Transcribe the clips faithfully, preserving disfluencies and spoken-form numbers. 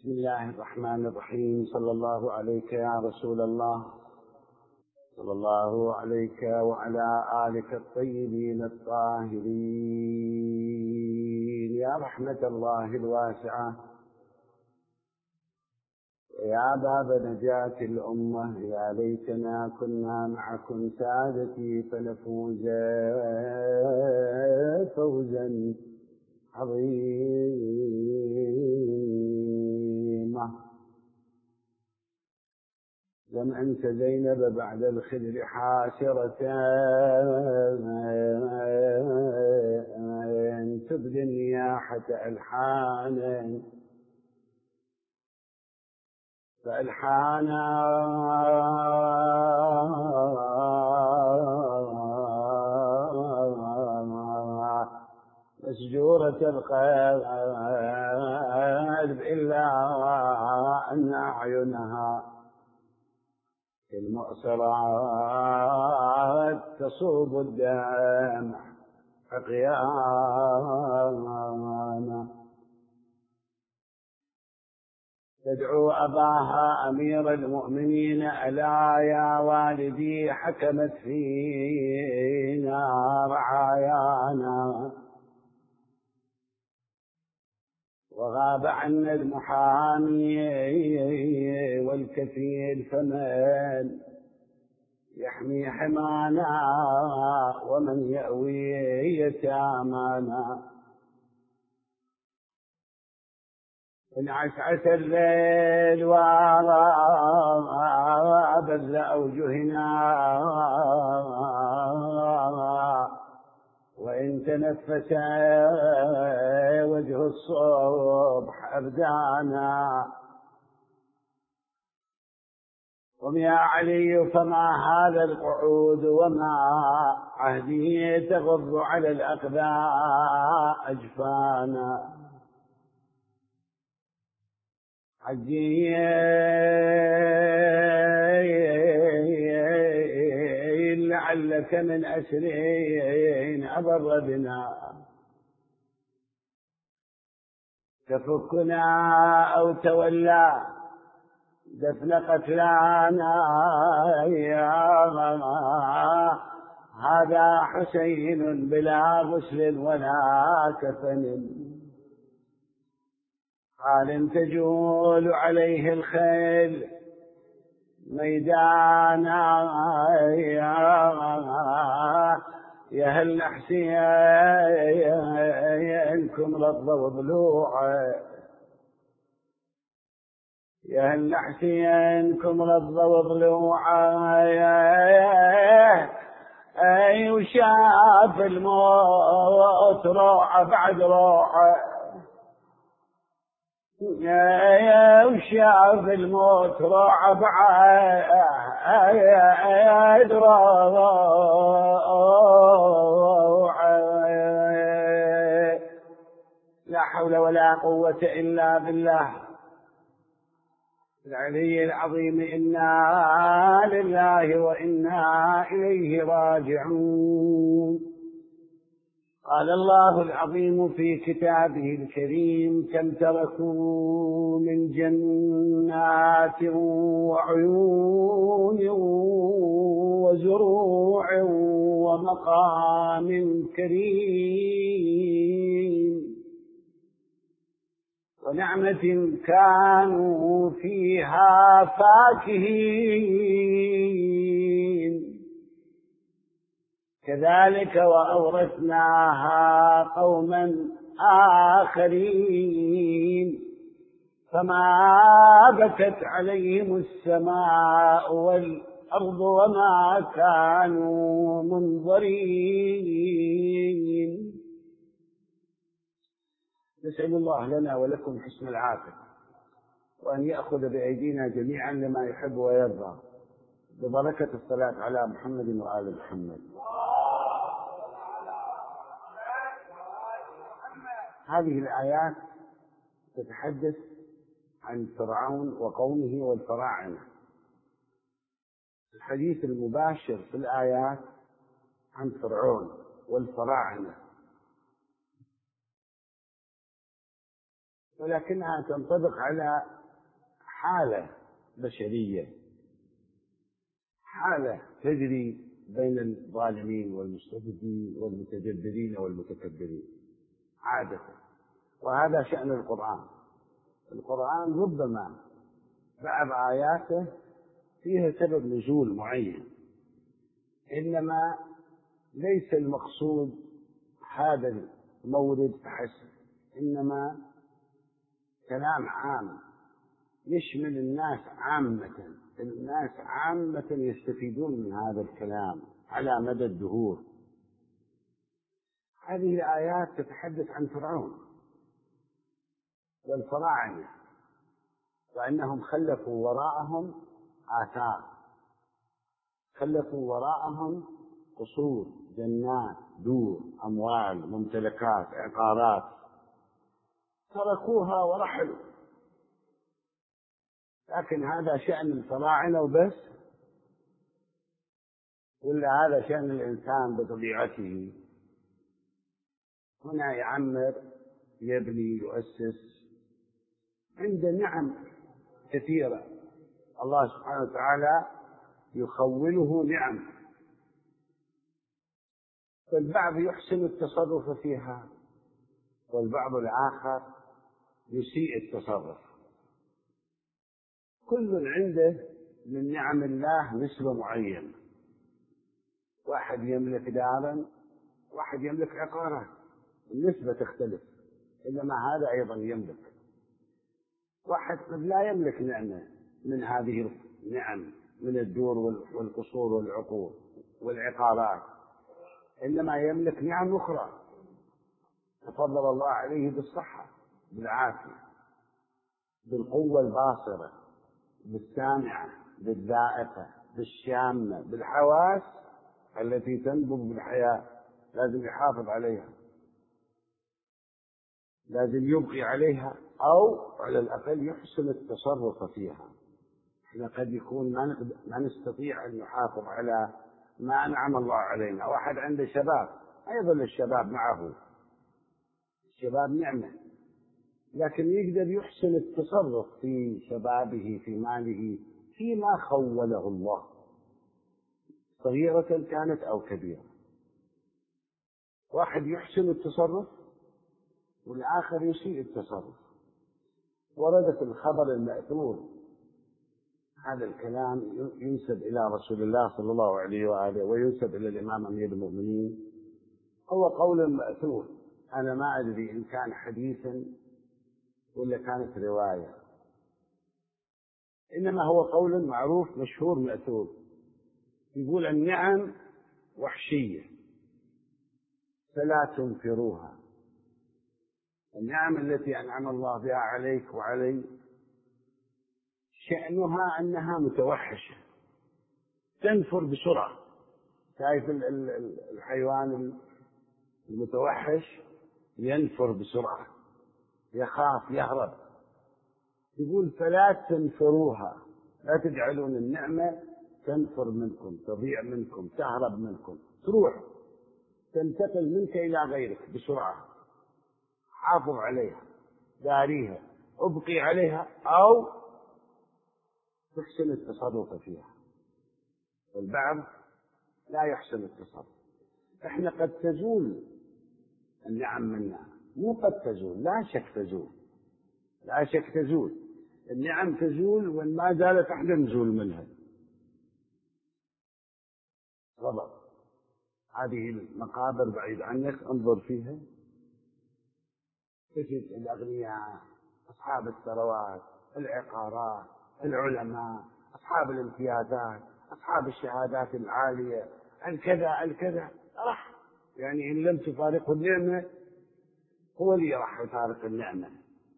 بسم الله الرحمن الرحيم. صلى الله عليك يا رسول الله، صلى الله عليك وعلى آلك الطيبين الطاهرين يا رحمة الله الواسعة، يا باب نجاة الأمة. يا ليتنا كنا معكم سادتي فنفوز فوزا عظيما. لم أنس زينب بعد الخدر حاسرة تبدي النياحة ألحانا فألحانا مسجورة القلب إلا أن أعينها المؤسرات تصوب الدمع حقيانا تدعو أباها أمير المؤمنين: ألا يا والدي حكمت فينا رعايانا وغاب عنا المحامي والكفيل، فمن يحمي حمانا ومن يأوي يتامانا. انعسعس الليل وبذل أوجهنا وإن تنفس وجه الصبح أبدانا. قم يا علي فما هذا القعود وما عهدي تغض على الأقداء أجفانا. حجي لعلك من أسرين أضر بنا تفكنا أو تولى دفن قتلانا. يا هذا حسين بلا غسل ولا كفن، حال تجول عليه الخيل ميدانا. يا هل حسينكم رضوا ضلوعه، يا هل حسينكم رضوا ضلوعه. اي وشاف الموت روعه بعد روعه، يا وشاف الموت روعه بعد روعه. لا حول ولا قوة إلا بالله العلي العظيم. إنا لله وإنا إليه راجعون. قال الله العظيم في كتابه الكريم: كم تركوا من جنات وعيون وزروع ومقام كريم ونعمة كانوا فيها فاكهين. كذلك وأورثناها قوما آخرين فما بكت عليهم السماء والأرض وما كانوا منظرين. نسأل الله لنا ولكم حسن العافية، وأن يأخذ بأيدينا جميعا لما يحب ويرضى، ببركة الصلاة على محمد وآل محمد. هذه الآيات تتحدث عن فرعون وقومه والفراعنة. الحديث المباشر في الآيات عن فرعون والفراعنة ولكنها تنطبق على حالة بشرية، حالة تجري بين الظالمين والمستبدين والمتجبرين والمتكبرين عادة. وهذا شأن القرآن. القرآن ربما بعض آياته فيها سبب نزول معين، إنما ليس المقصود هذا المورد فحسب، إنما كلام عام يشمل الناس عامة. الناس عامة يستفيدون من هذا الكلام على مدى الدهور. هذه الآيات تتحدث عن فرعون والفراعنة، وأنهم خلفوا وراءهم آثار، خلفوا وراءهم قصور، جنات، دور، أموال، ممتلكات، عقارات، تركوها ورحلوا. لكن هذا شأن الفراعنة وبس، ولا هذا شأن الإنسان بطبيعته؟ هنا يعمر، يبني، يؤسس، عنده نعم كثيرة الله سبحانه وتعالى يخوله نعم، فالبعض يحسن التصرف فيها والبعض الآخر يسيء التصرف. كل عنده من نعم الله نسبة معينة. واحد يملك دارا، واحد يملك عقارات، النسبة تختلف، إنما هذا أيضا يملك. واحد قد لا يملك نعمة من هذه النعم، من الدور والقصور والعقور والعقارات، إنما يملك نعم أخرى تفضل الله عليه بالصحة، بالعافية، بالقوة الباصرة، بالسامعة، بالذائقة، بالشامة، بالحواس التي تنبض بالحياة. لازم يحافظ عليها، لازم يبقي عليها، أو على الأقل يحسن التصرف فيها. إحنا قد يكون ما نستطيع أن نحافظ على ما أنعم الله علينا. واحد عنده شباب، أيضا الشباب معه، الشباب نعمة، لكن يقدر يحسن التصرف في شبابه، في ماله، فيما خوله الله، صغيرة كانت أو كبيرة. واحد يحسن التصرف والآخر يسيء التصرف. ورد في الخبر المأثور، هذا الكلام ينسب إلى رسول الله صلى الله عليه وآله وينسب إلى الإمام أمير المؤمنين، هو قول مأثور. أنا ما أدري إن كان حديثا ولا كانت رواية، إنما هو قول معروف مشهور مأثور. يقول النعم وحشية فلا تنفروها. النعم التي أنعم الله بها عليك وعلي شأنها أنها متوحشة، تنفر بسرعة. شايف الحيوان المتوحش ينفر بسرعة، يخاف، يهرب. يقول فلا تنفروها، لا تجعلون النعمة تنفر منكم، تضيع منكم، تهرب منكم، تروح، تنتقل منك إلى غيرك بسرعة. حافظ عليها، داريها، ابقي عليها، أو تحسن التصرف فيها. والبعض لا يحسن التصرف. احنا قد تزول النعم منا، مو قد تزول، لا شك تزول، لا شك تزول النعم، تزول وإن ما زالت احنا نزول منها. غضب. هذه المقابر بعيد عنك، انظر فيها تجد الأغنياء، أصحاب الثروات، العقارات، العلماء، أصحاب الامتيازات، أصحاب الشهادات العالية، الكذا الكذا، راح يعني إن لم تفارقه النعمة هو اللي راح يفارق النعمة.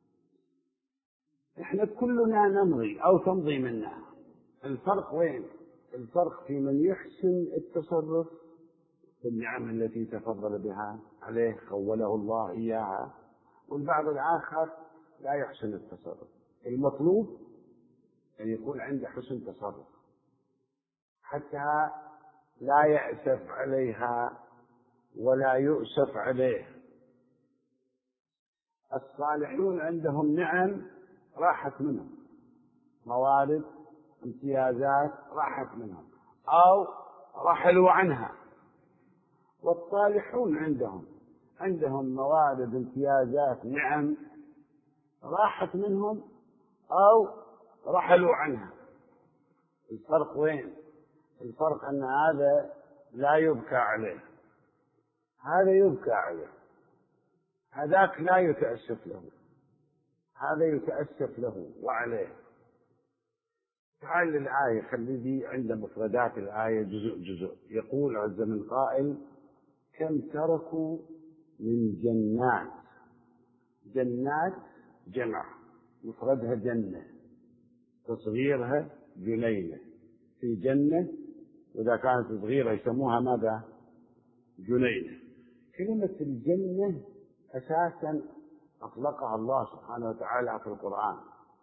إحنا كلنا نمضي أو تمضي منا. الفرق وين؟ الفرق في من يحسن التصرف في النعم التي تفضل بها عليه، خوله الله إياها، والبعض الآخر لا يحسن التصرف. المطلوب أن يكون عنده حسن تصرف حتى لا يأسف عليها ولا يؤسف عليه. الصالحون عندهم نعم راحت منهم، موارد امتيازات راحت منهم أو رحلوا عنها. والطالحون عندهم عندهم موارد امتيازات نعم راحت منهم أو رحلوا عنها. الفرق وين؟ الفرق أن هذا لا يبكى عليه، هذا يبكى عليه، هذاك لا يتأسف له، هذا يتأسف له وعليه. تعال الآية، خلي دي عند مفردات الآية جزء جزء. يقول عز من قائل: كم تركوا من جنات. جنات جمع، مفردها جنة، تصغيرها جنينة. في جنة، وإذا كانت صغيرة يسموها ماذا؟ جنينة. كلمة الجنة أساسا أطلقها الله سبحانه وتعالى في القرآن،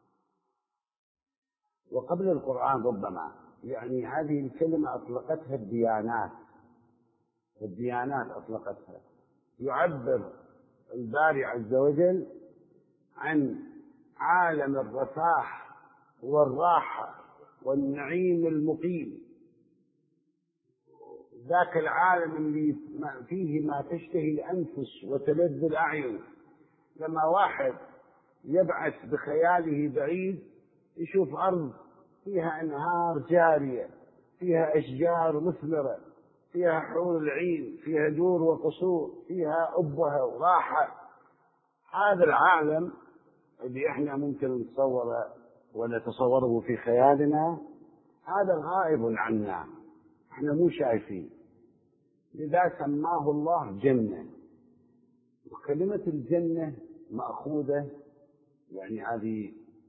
وقبل القرآن ربما، يعني هذه الكلمة أطلقتها الديانات، الديانات أطلقتها. يعبر الباري عز وجل عن عالم الرفاه والراحة والنعيم المقيم، ذاك العالم اللي فيه ما تشتهي الأنفس وتلذ الأعين. لما واحد يبعث بخياله بعيد يشوف أرض فيها أنهار جارية، فيها أشجار مثمرة، فيها حور العين، فيها دور وقصور، فيها أبهة وراحة. هذا العالم اللي احنا ممكن نتصوره ونتصوره في خيالنا، هذا غائب عنا، احنا مو شايفين، لذا سماه الله جنة. وكلمة الجنة مأخوذة، يعني هذه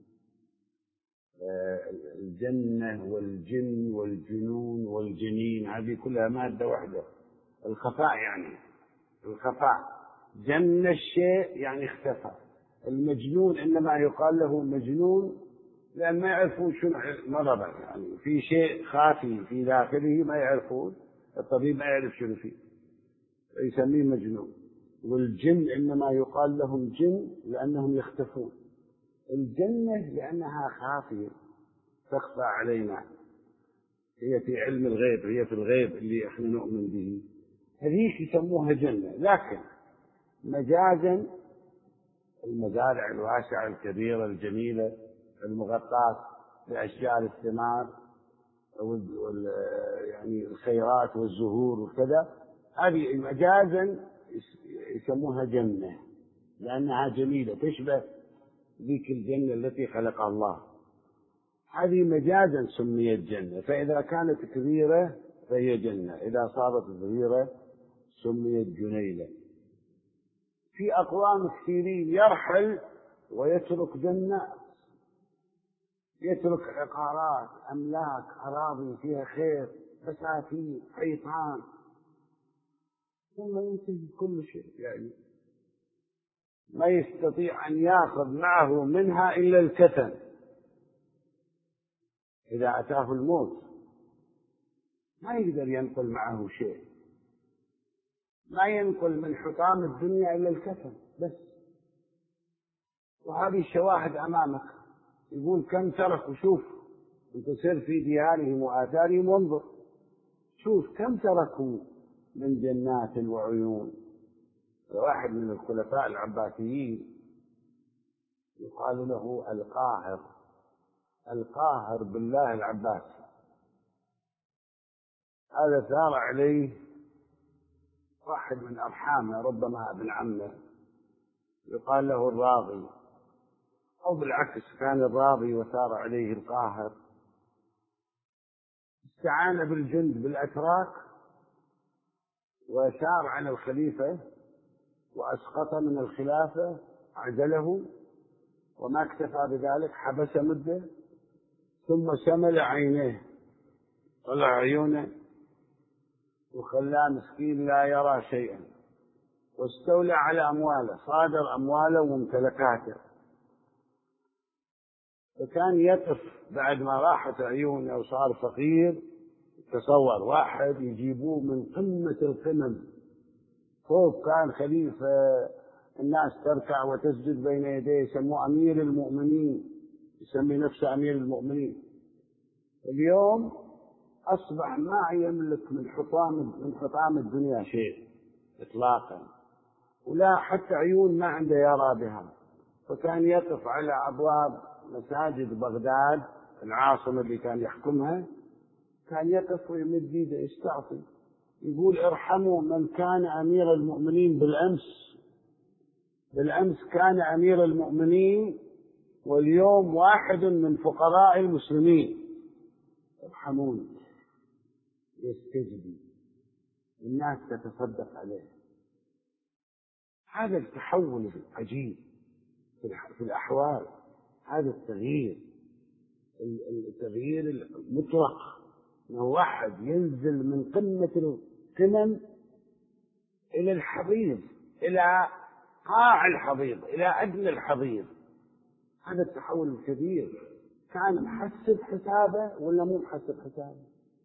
الجنة والجن والجنون والجنين، هذه كلها مادة واحدة، الخفاء، يعني الخفاء. جن الشيء يعني اختفى. المجنون إنما يقال له مجنون لأن ما يعرفون شنو مرضه، يعني في شيء خافي في داخله ما يعرفون، الطبيب ما يعرف شنو فيه يسميه مجنون. والجن إنما يقال لهم جن لأنهم يختفون. الجنة لأنها خافية تخفى علينا، هي في علم الغيب، هي في الغيب اللي احنا نؤمن به، هذيك يسموها جنة. لكن مجازا المزارع الواسعة الكبيرة الجميلة المغطاة بأشجار الثمار يعني الخيرات والزهور وكذا، هذه مجازا يسموها جنة لأنها جميلة تشبه ذيك الجنة التي خلقها الله. هذه مجازا سميت جنة، فإذا كانت كبيرة فهي جنة، إذا صارت صغيرة سميت جنيلة. في أقوام كثيرين يرحل ويترك جنة، يترك عقارات، أملاك، أراضي فيها خير، بساتين، حيطان، ثم ينتهي كل شيء، يعني ما يستطيع أن يأخذ معه منها إلا الكتم. إذا أتاه الموت ما يقدر ينقل معه شيء، ما ينقل من حطام الدنيا إلا الكتم بس. وهذه الشواهد أمامك، يقول كم تركوا. شوف أنت سر في ديارهم وآثارهم وانظر، شوف كم تركوا من جنات وعيون. واحد من الخلفاء العباسيين يقال له القاهر، القاهر بالله العباسي. هذا ثار عليه واحد من أرحامه، ربما ابن عمه، يقال له الراضي، أو بالعكس كان الراضي وثار عليه القاهر. استعان بالجند بالأتراك وسار عن الخليفة وأسقط من الخلافة، عزله، وما اكتفى بذلك، حبس مدة، ثم شمل عينيه، طلع عيونه وخلاه مسكين لا يرى شيئا، واستولى على أمواله، صادر أمواله وممتلكاته. فكان يقف بعد ما راحت عيونه وصار فقير. تصور واحد يجيبوه من قمة القمم، فوق كان خليفة الناس تركع وتسجد بين يديه، يسموه أمير المؤمنين، يسمي نفسه أمير المؤمنين. اليوم أصبح ما يملك من حطام من حطام الدنيا شيء إطلاقا، ولا حتى عيون ما عنده يرى بها. فكان يقف على أبواب مساجد بغداد العاصمة اللي كان يحكمها، كان يقف ويمد يده يستعطي، يقول ارحموا من كان أمير المؤمنين بالأمس، بالأمس كان أمير المؤمنين واليوم واحد من فقراء المسلمين، ارحموني. يستجدي، الناس تتصدق عليه. هذا التحول العجيب في الأحوال، هذا التغيير، التغيير المطلق، أنه واحد ينزل من قمة القمم إلى الحضيض، إلى قاع الحضيض، إلى أدنى الحضيض. هذا التحول الكبير. كان محسب حسابه ولا مو محسب حسابه؟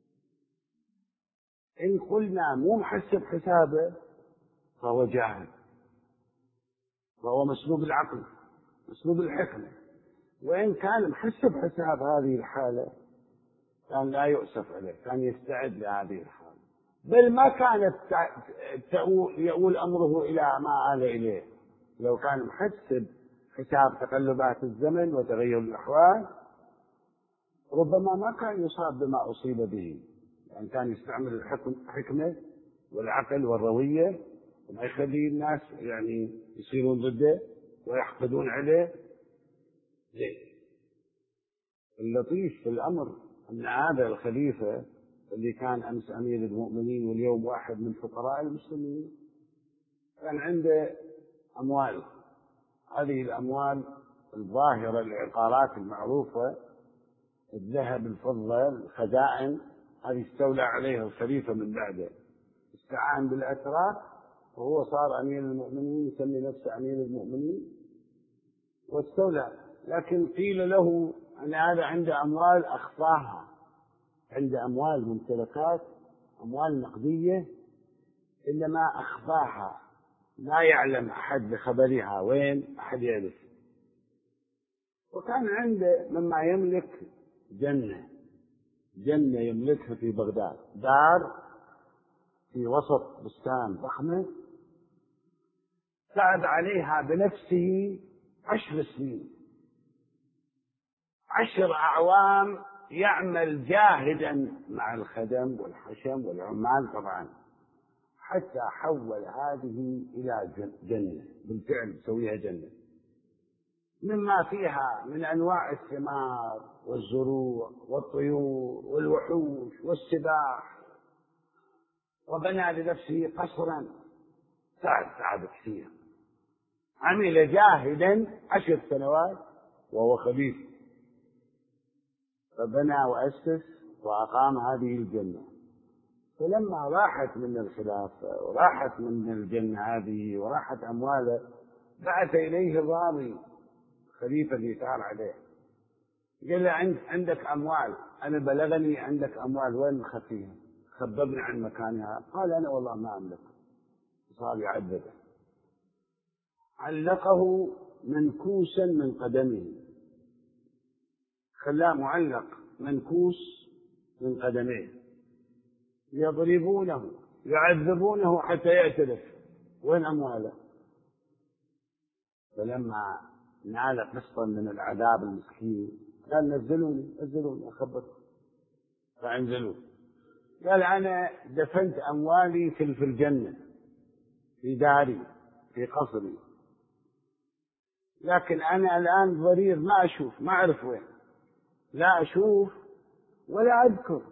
إن قلنا مو محسب حسابه فهو جاهل، فهو مسلوب العقل، مسلوب الحكمة. وإن كان محسب حساب هذه الحالة كان لا يؤسف عليه، كان يستعد لهذه الحالة، بل ما كانت يؤول أمره إلى ما آل إليه. لو كان محسب حساب تقلبات الزمن وتغير الأحوال ربما ما كان يصاب بما أصيب به، يعني كان يستعمل الحكمة والعقل والروية وما يخلي الناس يعني يصيرون ضده ويحقدون عليه. زين. اللطيف في الأمر أن هذا الخليفة اللي كان أمس أمير المؤمنين واليوم واحد من فقراء المسلمين كان عنده أموال. هذه الأموال الظاهرة، العقارات المعروفة، الذهب، الفضة، الخزائن، هذه استولى عليها الخليفة من بعده، استعان بالأتراك وهو صار أمير المؤمنين، يسمي نفسه أمير المؤمنين واستولى. لكن قيل له أن هذا عنده أموال أخفاها، عنده أموال ممتلكات، أموال نقدية، إلا ما أخفاها، لا يعلم أحد بخبرها، وين أحد يعرف. وكان عنده مما يملك جنة، جنة يملكها في بغداد، دار في وسط بستان ضخمة، قعد عليها بنفسه عشر سنين، عشر أعوام يعمل جاهدا مع الخدم والحشم والعمال طبعا، حتى حول هذه إلى جنة، بالفعل سويها جنة، مما فيها من أنواع الثمار والزروع والطيور والوحوش والسباح. وبنى لنفسه قصرا، تعب تعب كثير، عمل جاهدا عشر سنوات وهو خليفة، فبنى وأسس وأقام هذه الجنة. فلما راحت من الخلافة وراحت من الجنة هذه وراحت أمواله، بعث إليه الراضي خليفة اللي صار عليه، قال له عندك أموال، أنا بلغني عندك أموال، وين مخفيها؟ خبرني عن مكانها. قال أنا والله ما أملك. صار يعذبه، علقه منكوسا من قدمه، خلاه معلق منكوس من قدميه، يضربونه يعذبونه حتى يعترف وين أمواله. فلما نال قسطا من العذاب المسكين قال نزلوني نزلوني أخبركم. فأنزلوه، قال أنا دفنت أموالي في الجنة، في داري، في قصري، لكن أنا الآن ضرير، ما أشوف، ما أعرف وين، لا أشوف ولا أذكر.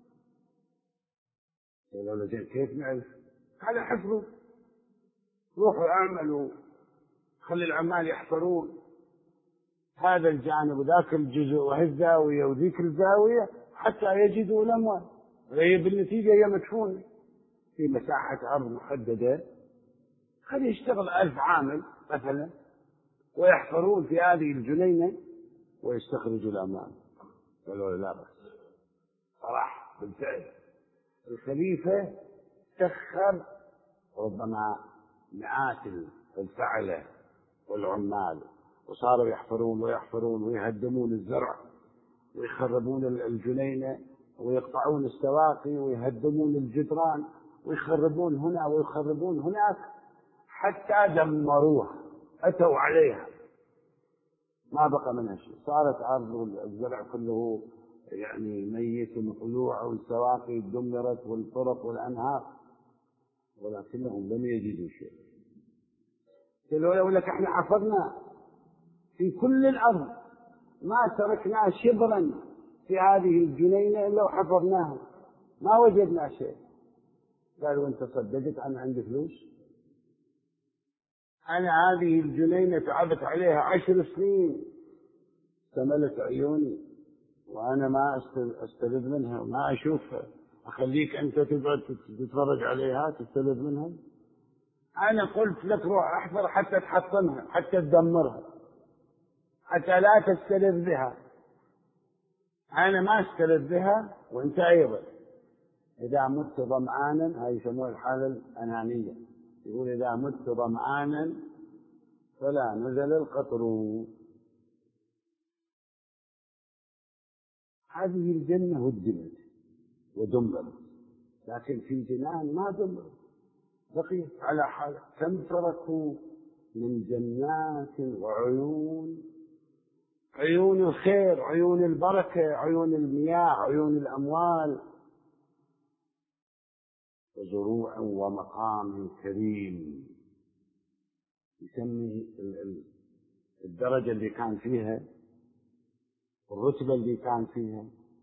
قالوا له زين كيف نعرف؟ قال حفظوا، روحوا اعملوا، خلي العمال يحفرون هذا الجانب وذاك الجزء وهالزاوية وذيك الزاوية حتى يجدوا الأموال، وهي بالنتيجة هي مدفونة في مساحة أرض محددة. خلي يشتغل ألف عامل مثلا ويحفرون في هذه الجنينة ويستخرجوا الأموال. قالوا لا بس صراحة بالفعل الخليفة سخر ربما مئات الفعلة والعمال، وصاروا يحفرون ويحفرون ويهدمون الزرع ويخربون الجنينة ويقطعون السواقي ويهدمون الجدران ويخربون هنا ويخربون هناك حتى دمروها، أتوا عليها ما بقى منها شيء، صارت أرض الزرع كله يعني ميت ومقلوع، والسواقي دمرت والطرق والأنهار، ولكنهم لم يجدوا شيء. قالوا يقول لك احنا حفرنا في كل الأرض ما تركنا شبرا في هذه الجنينة إلا وحفرناها ما وجدنا شيء. قالوا أنت صدقت أنا عندي فلوس؟ أنا هذه الجنينة تعبت عليها عشر سنين سملت عيوني وأنا ما أستلذ منها وما أشوفها، أخليك أنت تقعد تتفرج عليها تستلذ منها؟ أنا قلت لك روح أحفر حتى تحطمها حتى تدمرها حتى لا تستلذ بها. أنا ما استلذ بها وأنت أيضا. إذا مت ظمآنا، هاي يسموها الحالة الأنانية، يقول إذا مت ظمآنا فلا نزل القطر. هذه الجنة هدمت ودمرت، لكن في جنان ما دمرت بقيت على حالة. كم تركوا من جنات وعيون، عيون الخير، عيون البركة، عيون المياه، عيون الأموال، وزروع ومقام كريم. يسمي الدرجة اللي كان فيها، الرتبة اللي كان فيها،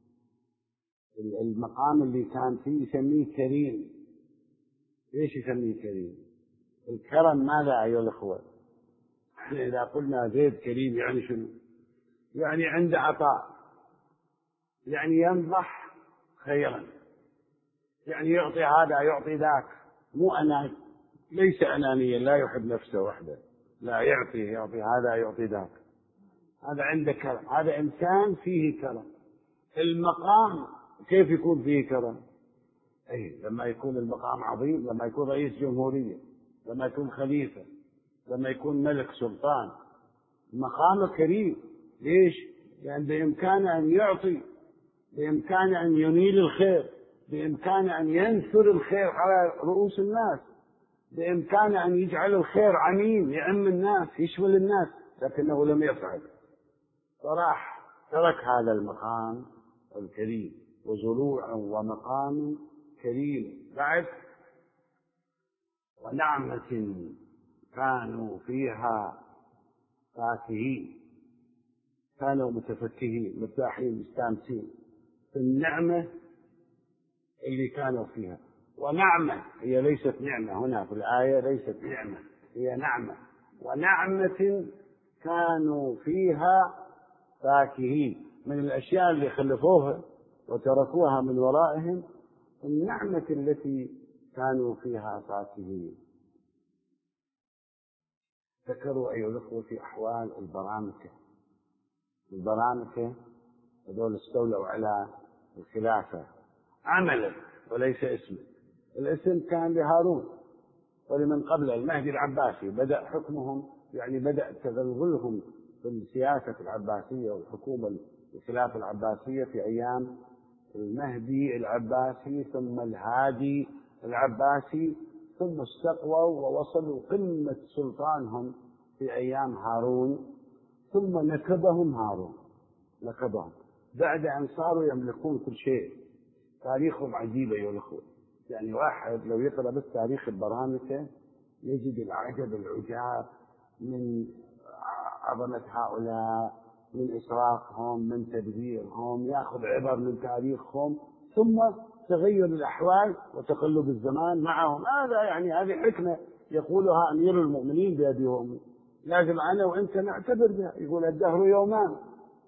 المقام اللي كان فيه يسميه كريم. ليش يسميه كريم؟ الكرم ماذا أيها الأخوة؟ احنا إذا قلنا زيد كريم يعني شنو؟ يعني عنده عطاء، يعني ينضح خيرا، يعني يعطي هذا يعطي ذاك، مو أنا، ليس أنانيا لا يحب نفسه وحده، لا يعطي يعطي هذا يعطي ذاك، هذا عنده كرم، هذا إنسان فيه كرم. المقام كيف يكون فيه كرم؟ أي لما يكون المقام عظيم، لما يكون رئيس جمهورية، لما يكون خليفة، لما يكون ملك سلطان، مقام كريم. ليش؟ لأن بإمكانه أن يعطي، بإمكانه أن ينيل الخير، بإمكانه أن ينثر الخير على رؤوس الناس، بإمكانه أن يجعل الخير عميم يعم الناس يشمل الناس، لكنه لم يفعل، فراح ترك هذا المقام الكريم. وزروع ومقام كريم. بعد ونعمة كانوا فيها فاكهين، كانوا متفكهين مرتاحين مستانسين في النعمة اللي كانوا فيها. ونعمة هي ليست نعمة، هنا في الآية ليست نعمة، هي نعمة. ونعمة كانوا فيها فاكهين، من الأشياء اللي خلفوها وتركوها من ورائهم النعمة التي كانوا فيها فاكهين. ذكروا أيها الأخوة في أحوال البرامكة. البرامكة هذول استولوا على الخلافة عملا وليس اسما. الاسم كان لهارون ولمن قبل المهدي العباسي، بدأ حكمهم يعني بدأ تغلغلهم في السياسة العباسية والحكومة الخلافة العباسية في أيام المهدي العباسي ثم الهادي العباسي، ثم استقووا ووصلوا قمة سلطانهم في أيام هارون، ثم نكبهم هارون، نكبهم بعد أن صاروا يملكون كل شيء. تاريخهم عجيب أيها الأخوة، يعني واحد لو يقرأ بس تاريخ البرامكة يجد العجب العجاب من عظمة هؤلاء، من إسرافهم، من تدبيرهم، يأخذ عبر من تاريخهم، ثم تغير الأحوال وتقلب الزمان معهم. هذا يعني هذه حكمة يقولها أمير المؤمنين بأبي وأمي، لازم أنا وأنت نعتبر بها. يقول الدهر يومان،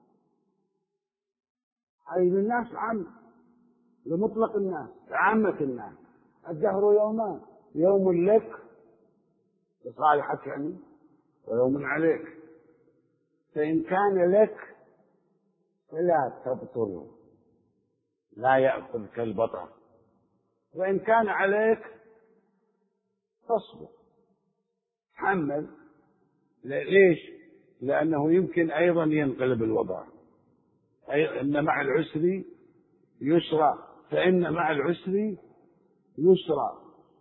أي للناس عام، لمطلق الناس، لعامة الناس. الدهر يومان، يوم لك لصالحك يعني، ويوم عليك. فإن كان لك فلا تبطل، لا يأكلك البطر، وإن كان عليك فاصبر. حمل. ليش؟ لأنه يمكن أيضا ينقلب الوضع. أي إن مع العسر يسرا، فإن مع العسر يسرا.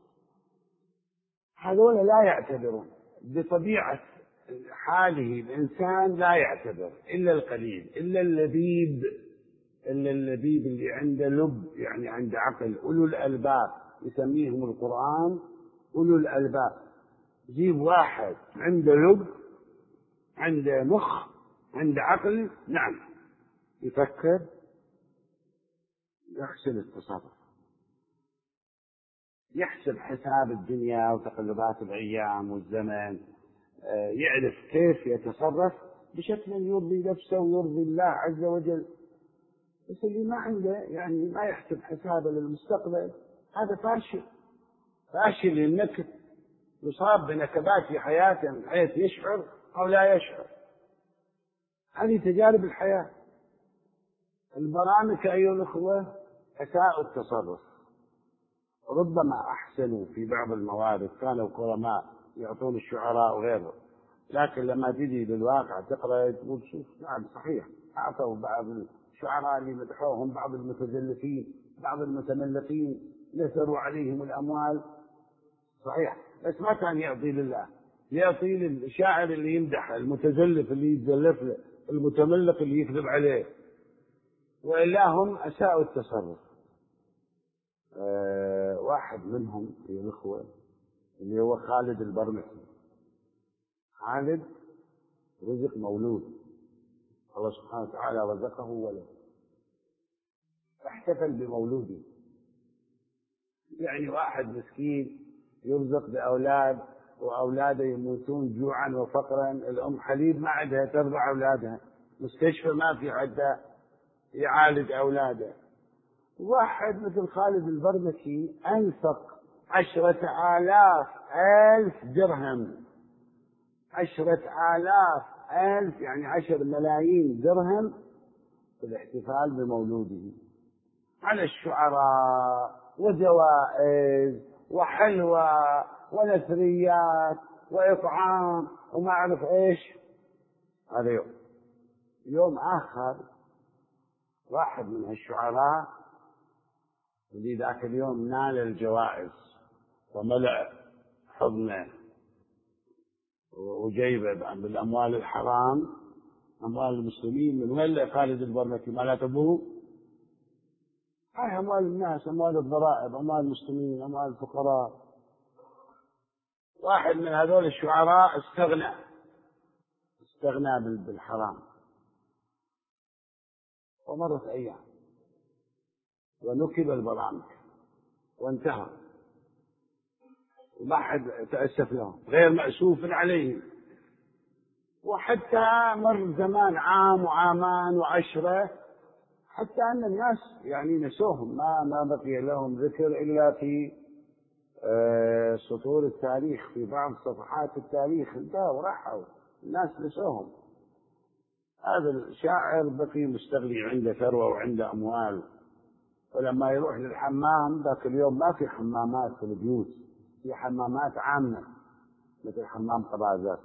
هذول لا يعتبرون بطبيعة حاله، الإنسان لا يعتبر إلا القليل، إلا اللبيب، إلا اللبيب اللي عنده لب، يعني عنده عقل، أولو الألباب يسميهم القرآن أولو الألباب. جيب واحد عنده لب، عنده مخ، عنده عقل، نعم، يفكر، يحسن التصرف، يحسب حساب الدنيا وتقلبات الأيام والزمن، يعرف كيف يتصرف بشكل يرضي نفسه ويرضي الله عز وجل. بس اللي ما عنده يعني ما يحسب حسابه للمستقبل، هذا فاشل، فاشل للنكد، يصاب بنكبات في حياته من حيث يشعر أو لا يشعر. هذه تجارب الحياة. البرامج أيها الأخوة أساءوا التصرف، ربما أحسنوا في بعض الموارد، كانوا كرماء يعطون الشعراء وغيره، لكن لما تجي للواقع تقرأ تقول شوف نعم صحيح أعطوا بعض الشعراء اللي مدحوهم بعض المتزلفين، بعض المتملقين، نثروا عليهم الأموال، صحيح، بس ما كان يعطي لله، يعطي للشاعر اللي يمدح، المتزلف اللي يتزلف له، المتملق اللي يكذب عليه، وإلا هم أساءوا التصرف. أه واحد منهم يا الأخوة اللي هو خالد البرمكي. خالد رزق مولود، الله سبحانه وتعالى رزقه ولد، احتفل بمولوده. يعني واحد مسكين يرزق بأولاد وأولاده يموتون جوعا وفقرا، الأم حليب ما عندها ترضع أولادها، مستشفى ما في عندها يعالج أولاده. واحد مثل خالد البرمكي أنفق عشرة آلاف ألف درهم، عشرة آلاف ألف يعني عشر ملايين درهم في الاحتفال بمولوده، على الشعراء وجوائز وحلوى ونثريات وإطعام وما أعرف إيش. هذا يوم. يوم آخر واحد من هالشعراء اللي ذاك اليوم نال الجوائز وملأ حضنه وجيبه بالأموال الحرام، أموال المسلمين، من وين خالد البرمكي؟ مالت أبوه؟ هاي أموال الناس، أموال الضرائب، أموال المسلمين، أموال الفقراء. واحد من هذول الشعراء استغنى استغنى بالحرام، ومرت أيام ونكب البرامج وانتهى، وما حد تأسف لهم، غير مأسوف عليهم. وحتى مر زمان عام وعامان وعشرة، حتى أن الناس يعني نسوهم، ما ما بقي لهم ذكر إلا في آه سطور التاريخ، في بعض صفحات التاريخ انتهوا ورحوا، الناس نسوهم. هذا الشاعر بقي مستغني، عنده ثروة وعنده أموال، ولما يروح للحمام ذاك اليوم ما في حمامات في البيوت، في حمامات عامة مثل حمام قبازات،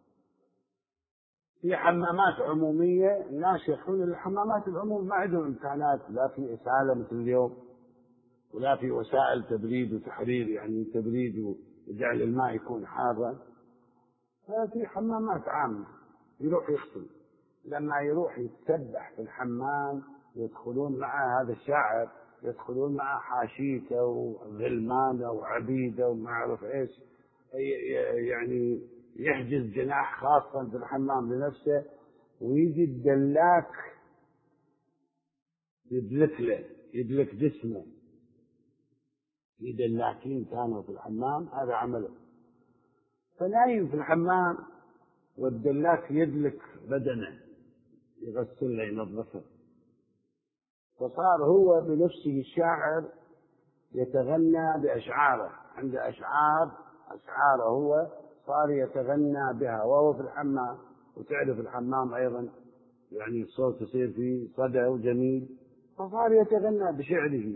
في حمامات عمومية، الناس يروحون للحمامات العموم، ما عندهم إمكانات، لا في إسالة مثل اليوم، ولا في وسائل تبريد وتحرير، يعني تبريد وجعل الماء يكون حارا، ففي حمامات عامة يروح يغسل. لما يروح يتسبح في الحمام يدخلون معه هذا الشاعر، يدخلون معه حاشيته وغلمانه وعبيده وما أعرف إيش، يعني يحجز جناح خاصا في الحمام لنفسه، ويجي الدلاك يدلك له، يدلك جسمه. في دلاكين كانوا في الحمام هذا عمله، فنايم في الحمام والدلاك يدلك بدنه، يغسله ينظفه. فصار هو بنفسه الشاعر يتغنى بأشعاره، عنده أشعار أشعاره هو صار يتغنى بها وهو في الحمام. وتعرف الحمام أيضا يعني الصوت يصير فيه صدى وجميل، فصار يتغنى بشعره.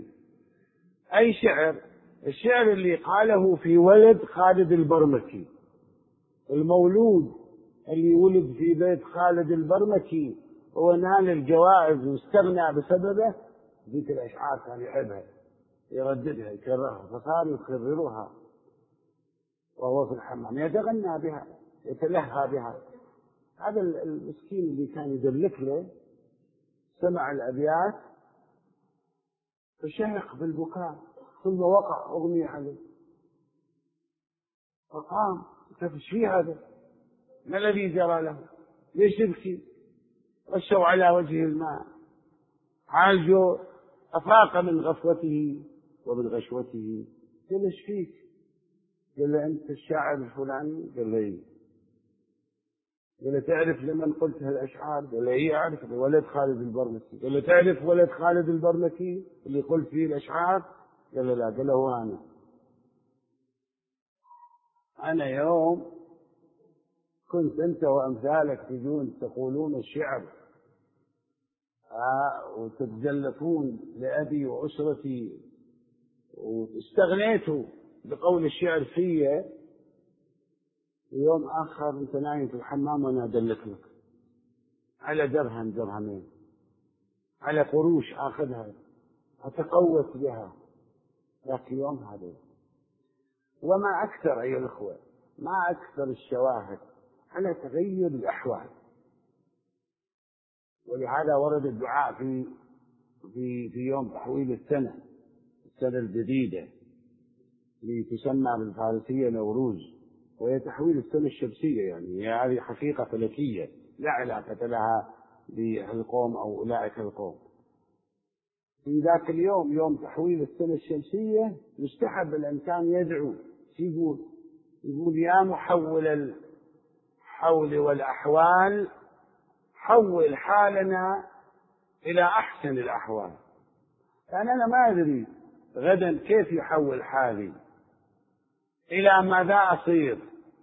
أي شعر؟ الشعر اللي قاله في ولد خالد البرمكي، المولود اللي ولد في بيت خالد البرمكي ونال الجوائز واستغنى بسببه، ذيك الأشعار كان يحبها يرددها يكررها، فصار يكررها وهو في الحمام يتغنى بها يتلهى بها. هذا المسكين اللي كان يدلك له سمع الأبيات فشهق بالبكاء، ثم وقع أغمي عليه فقام قال ايش في هذا؟ ما الذي جرى له؟ ليش يبكي؟ رشوا على وجهه الماء عالجوا، أفاق من غفوته ومن غشوته. قال ايش فيك؟ قال له أنت الشاعر الفلاني؟ قال له إيه. قال له تعرف لمن قلت هالأشعار؟ قال له إيه أعرف، ولد خالد البرمكي. قال له تعرف ولد خالد البرمكي اللي قلت فيه الأشعار؟ قال له لا. قال له هو أنا أنا يوم كنت أنت وأمثالك تجون تقولون الشعر آه وتتجلفون لأبي وأسرتي واستغنيتوا بقول الشعر فيه، يوم آخر أنت نايم في الحمام وأنا أدلك لك على درهم درهمين، على قروش آخذها أتقوت بها ذاك يوم هذا. وما أكثر أيها الأخوة، ما أكثر الشواهد على تغير الأحوال. ولهذا ورد الدعاء في في في يوم تحويل السنة، السنة الجديدة اللي تسمى بالفارسية نوروز، وهي تحويل السنة الشمسية، يعني هذه حقيقة فلكية لا علاقة لها بالقوم أو أولئك القوم. في ذاك اليوم يوم تحويل السنة الشمسية يستحب الإنسان يدعو، يقول يقول يا محول الحول والأحوال حول حالنا إلى أحسن الأحوال. يعني أنا ما أدري غدا كيف يحول حالي، إلى ماذا أصير،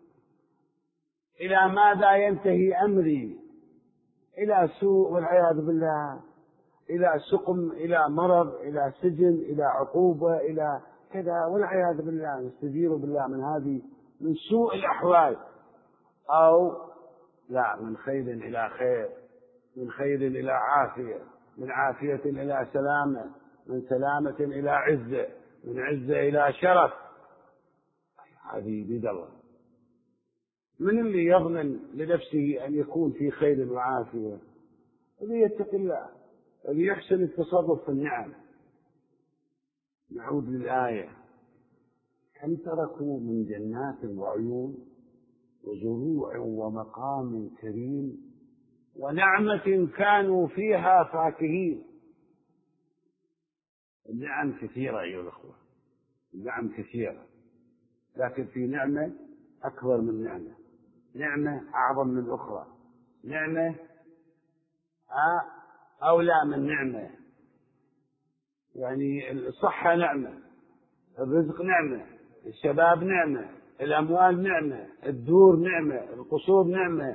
إلى ماذا ينتهي أمري، إلى سوء والعياذ بالله، إلى سقم، إلى مرض، إلى سجن، إلى عقوبة، إلى كذا والعياذ بالله. نستجير بالله من هذه من سوء الأحوال، أو لا من خير إلى خير، من خير إلى عافية، من عافية إلى سلامة، من سلامة إلى عزة، من عزة إلى شرف. هذه بيد الله. من اللي يضمن لنفسه أن يكون في خير وعافية؟ الذي يتقي الله، الذي يحسن التصرف في النعم. نعود للآية: كم تركوا من جنات وعيون وزروع ومقام كريم ونعمة كانوا فيها فاكهين. النعم كثيرة أيها الأخوة، النعم كثيرة، لكن في نعمة أكبر من نعمة، نعمة أعظم من الأخرى، نعمة أولى من نعمة. يعني الصحة نعمة، الرزق نعمة، الشباب نعمة، الأموال نعمة، الدور نعمة، القصور نعمة،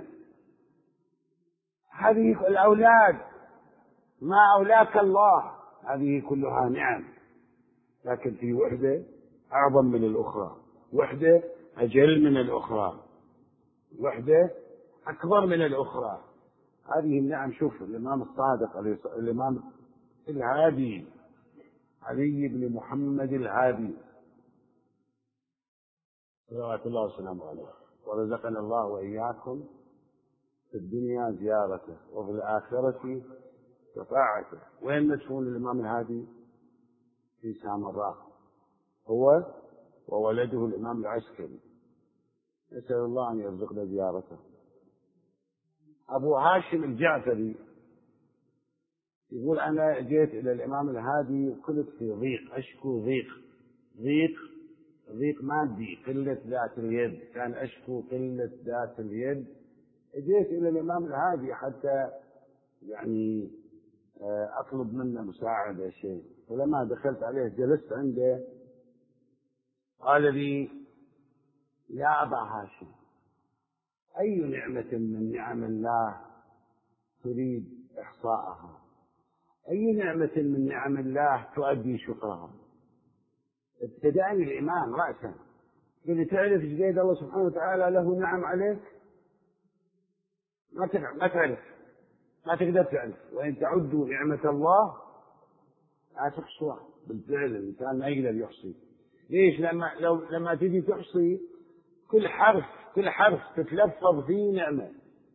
هذه الأولاد ما أولاك الله، هذه كلها نعم. لكن في وحدة أعظم من الأخرى، وحدة أجل من الأخرى، وحدة أكبر من الأخرى. هذه النعم. شوف الإمام الصادق الإمام الهادي علي بن محمد الهادي صلوات الله وسلامه عليه، ورزقنا الله وإياكم في الدنيا زيارته وفي الآخرة شفاعته. وين مدفون الإمام الهادي؟ في سامراء، هو وولده الإمام العسكري، نسأل الله أن يرزقنا زيارته. أبو هاشم الجعفري يقول: أنا جيت إلى الإمام الهادي وكنت في ضيق، أشكو ضيق، ضيق ضيق مادي، قلة ذات اليد، كان أشكو قلة ذات اليد. جيت إلى الإمام الهادي حتى يعني أطلب منه مساعدة شيء. فلما دخلت عليه جلست عنده قال لي: يا أبا هاشم، أي نعمة من نعم الله تريد إحصاءها؟ أي نعمة من نعم الله تؤدي شكرها؟ ابتدأني الإمام رأسا، قل لي تعرف ايش قيد الله سبحانه وتعالى له نعم عليك؟ ما تعرف ما تعرف ما تقدر تعرف. وإن تعدوا نعمة الله لا تحصوها. بالفعل الإنسان ما يقدر يحصي. ليش؟ لما لو لما تجي تحصي كل حرف كل حرف تتلفظ فيه نعمة،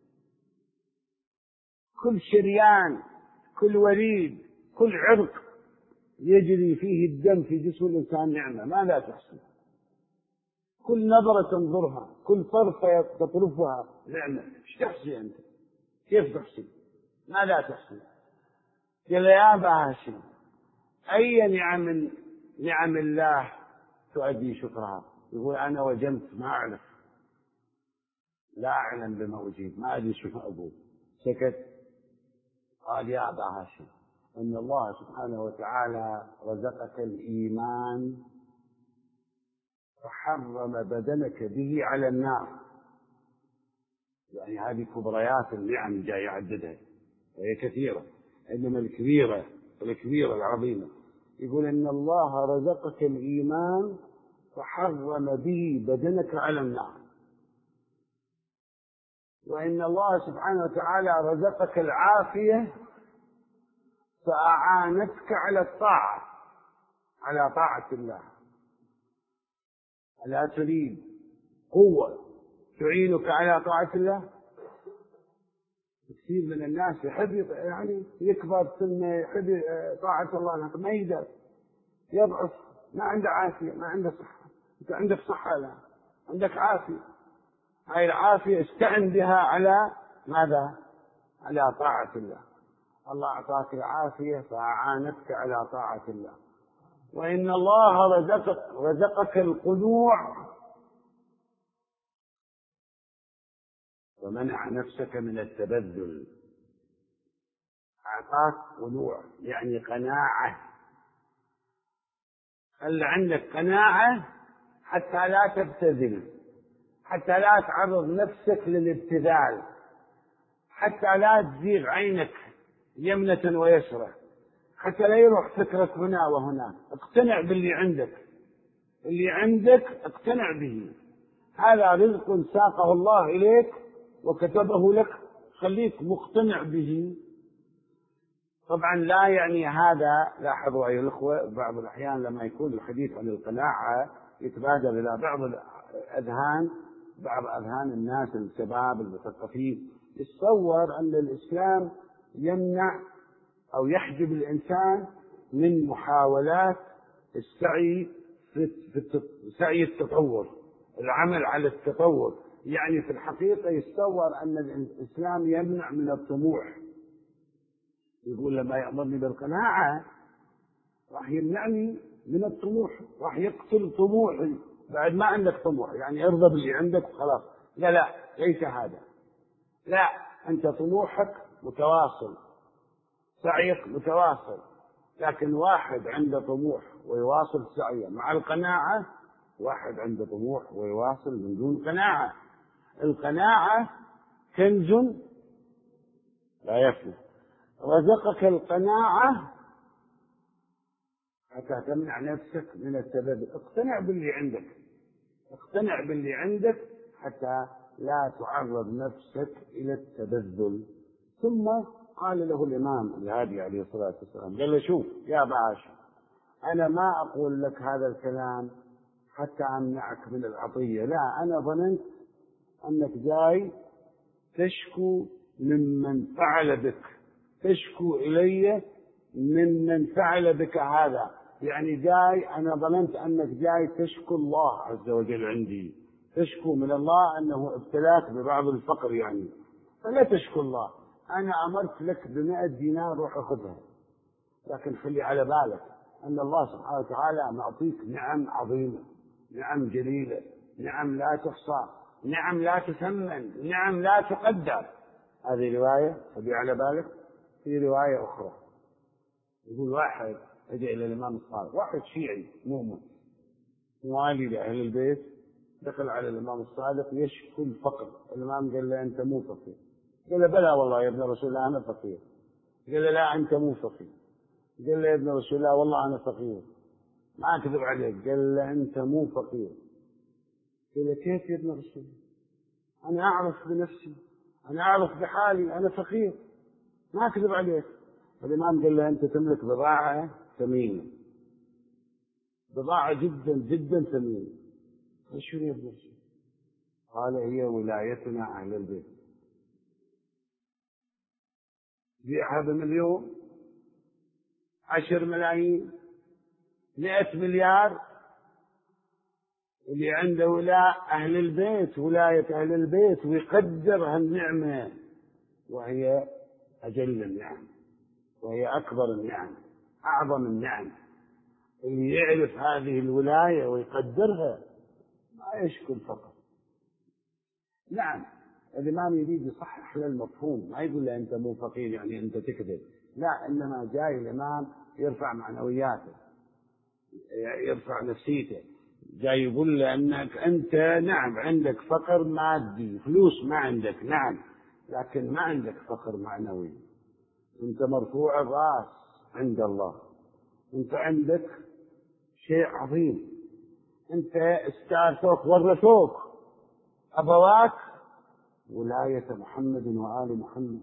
كل شريان كل وريد كل عرق يجري فيه الدم في جسم الإنسان نعمة ما لا تحصي. كل نظرة تنظرها كل طرفة تطرفها نعمة. ايش تحصي أنت؟ كيف تحصي؟ ما لا تحصي. قال يا أبا هاشم أي نعم نعم الله تؤدي شكرها؟ يقول أنا وجمت ما أعرف، لا أعلم بما أجيب، ما أدري شو أقول. سكت. قال يا أبا هاشم إن الله سبحانه وتعالى رزقك الإيمان وحرم بدنك به على النار. يعني هذه كبريات النعم جاي يعددها وهي كثيرة، إنما الكبيرة الكبيرة العظيمة يقول إن الله رزقك الإيمان وحرم به بدنك على النار، وإن الله سبحانه وتعالى رزقك العافية فأعانتك على الطاعة على طاعة الله. ألا تريد قوة تعينك على طاعة الله؟ كثير من الناس يحب يعني يكبر سنه يحب طاعة الله لكن ما يقدر، يضعف، ما عنده عافية، ما عنده صحة. أنت عندك صحة؟ لا، عندك عافية. هاي العافية استعن بها على ماذا؟ على طاعة الله. الله أعطاك العافية فأعانتك على طاعة الله. وإن الله رزقك, رزقك القنوع ومنع نفسك من التبذل. أعطاك قنوع يعني قناعة. خلي عندك قناعة حتى لا تبتذل، حتى لا تعرض نفسك للابتذال، حتى لا تزيغ عينك يمنة ويسرى، حتى لا يروح فكرك هنا وهناك. اقتنع باللي عندك، اللي عندك اقتنع به. هذا رزق ساقه الله إليك وكتبه لك، خليك مقتنع به. طبعا لا يعني هذا، لاحظوا أيها الأخوة بعض الأحيان لما يكون الحديث عن القناعة يتبادر إلى بعض الأذهان بعض أذهان الناس الشباب المثقفين، يتصور أن الإسلام يمنع أو يحجب الإنسان من محاولات السعي في سعي التطور، العمل على التطور. يعني في الحقيقة يتصور أن الإسلام يمنع من الطموح. يقول لما يأمرني بالقناعة راح يمنعني من الطموح، راح يقتل طموحي. بعد ما عندك طموح يعني ارضى باللي عندك وخلاص. لا لا، ليس هذا. لا، أنت طموحك متواصل، سعيك متواصل، لكن واحد عنده طموح ويواصل سعيه مع القناعة، واحد عنده طموح ويواصل من دون قناعة. القناعة كنز لا يفنى. رزقك القناعة حتى تمنع نفسك من التبذل. اقتنع باللي عندك، اقتنع باللي عندك حتى لا تعرض نفسك إلى التبذل. ثم قال له الإمام الهادي عليه الصلاة والسلام، قال له شوف يا أبا هاشم، أنا ما أقول لك هذا الكلام حتى أمنعك من العطية، لا، أنا ظننت أنك جاي تشكو ممن فعل بك، تشكو إلي ممن فعل بك هذا. يعني جاي، أنا ظننت أنك جاي تشكو الله عز وجل عندي، تشكو من الله أنه ابتلاك ببعض الفقر يعني، فلا تشكو الله. أنا أمرت لك بمائة دينار روح أخذها، لكن خلي على بالك أن الله سبحانه وتعالى معطيك نعم عظيمة، نعم جليلة، نعم لا تحصى، نعم لا تثمن، نعم لا تقدر. هذه رواية خلي على بالك. في رواية أخرى يقول واحد أجى إلى الإمام الصادق، واحد شيعي مؤمن موالي لأهل البيت، دخل على الإمام الصادق يشكو الفقر. الإمام قال له أنت مو فقير. قال له بلى والله يا ابن رسول الله أنا فقير. قال له لا أنت مو فقير. قال له يا ابن رسول الله والله أنا فقير، ما أكذب عليك. قال له أنت مو فقير، قال كيف يا ابن رسول الله؟ أنا أعرف بنفسي، أنا أعرف بحالي، أنا فقير ما أكذب عليك. الإمام قال له أنت تملك بضاعة ثمينة، بضاعة جدا جدا ثمينة. شو يا ابن رسول؟ قال هي ولايتنا أهل البيت. بيعها بمليون، عشر ملايين، مئة مليار، اللي عنده ولاء أهل البيت، ولاية أهل البيت، ويقدر هالنعمة، وهي أجل النعم، وهي أكبر النعم، أعظم النعم. اللي يعرف هذه الولاية ويقدرها ما يشكل فقط. نعم الإمام يريد يصحح له المفهوم، ما يقول له أنت مو فقير يعني أنت تكذب، لا، إنما جاي الإمام يرفع معنوياته، يرفع نفسيته، جاي يقول له أنك أنت نعم عندك فقر مادي، فلوس ما عندك، نعم، لكن ما عندك فقر معنوي. أنت مرفوع الرأس عند الله، أنت عندك شيء عظيم، أنت استارثوك ورثوك أبواك ولاية محمد وآل محمد.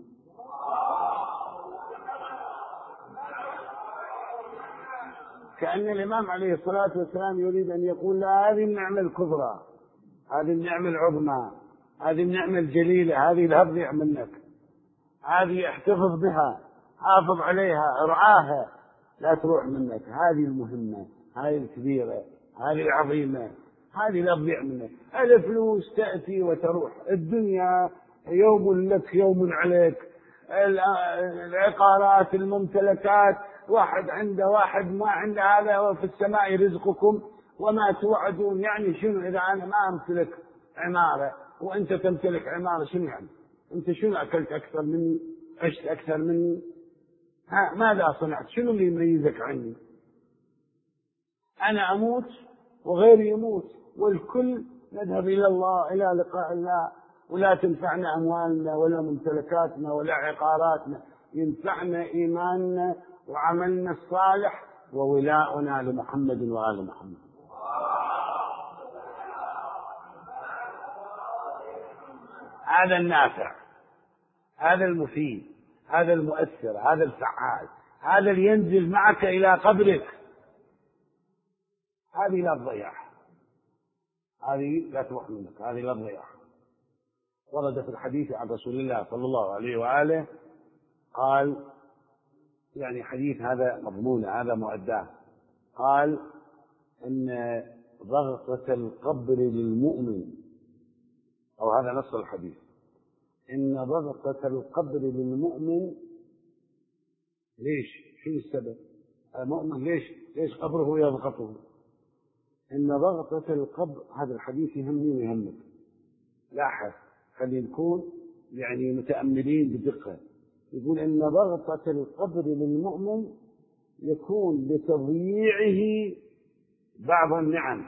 كأن الإمام عليه الصلاة والسلام يريد أن يقول لا، هذه النعمة الكبرى، هذه النعمة العظمى، هذه النعمة الجليلة، هذه لا تضيع منك، هذه احتفظ بها، حافظ عليها، ارعاها، لا تروح منك، هذه المهمة، هذه الكبيرة، هذه العظيمة، هذه لا تضيع منك. الفلوس تأتي وتروح، الدنيا يوم لك يوم عليك، العقارات، الممتلكات، واحد عنده واحد ما عنده، هذا وفي السماء رزقكم وما توعدون. يعني شنو إذا أنا ما أمتلك عمارة وأنت تمتلك عمارة، شنو يعني؟ أنت شنو أكلت أكثر مني؟ عشت أكثر مني؟ ها ماذا صنعت؟ شنو اللي يميزك عني؟ أنا أموت وغيري يموت، والكل نذهب إلى الله، إلى لقاء الله، ولا تنفعنا أموالنا ولا ممتلكاتنا ولا عقاراتنا، ينفعنا إيماننا وعملنا الصالح وولاؤنا لمحمد وآل محمد. هذا النافع، هذا المفيد، هذا المؤثر، هذا الفعال، هذا اللي ينزل معك إلى قبرك. هذه لا تضيعها، هذه لا تروح منك، هذه لا تضيعها. ورد في الحديث عن رسول الله صلى الله عليه وآله قال، يعني حديث هذا مضمون، هذا مؤداه، قال إن ضغطة القبر للمؤمن، أو هذا نص الحديث، إن ضغطة القبر للمؤمن، ليش؟ شو السبب؟ المؤمن ليش ليش قبره يضغطه؟ إن ضغطة القبر، هذا الحديث يهمني ويهمك، لاحظ، خلينا نكون يعني متأملين بدقة. يقول إن ضغطة القبر للمؤمن يكون بتضييعه بعض النعم،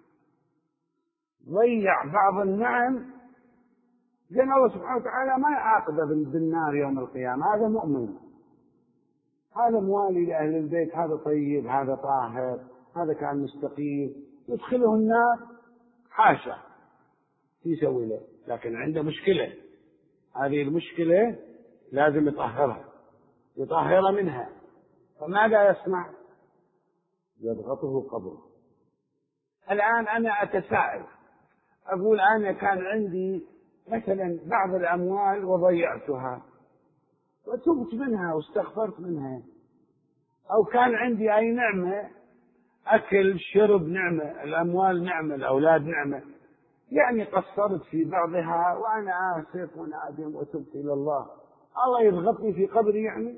ضيع بعض النعم، لأن الله سبحانه وتعالى ما يعاقبه بالنار يوم القيامة. هذا مؤمن، هذا موالي لأهل البيت، هذا طيب، هذا طاهر، هذا كان مستقيم، يدخله النار حاشا، يسوي له، لكن عنده مشكلة، هذه المشكلة لازم يطهرها، يطهر منها، فماذا يصنع؟ يضغطه قبره. الآن أنا أتساءل، أقول أنا كان عندي مثلا بعض الأموال وضيعتها وتبت منها واستغفرت منها، أو كان عندي أي نعمة، أكل شرب نعمة، الأموال نعمة، الأولاد نعمة، يعني قصرت في بعضها وأنا آسف ونادم وتبت إلى الله، الله يضغطني في قبري؟ يعني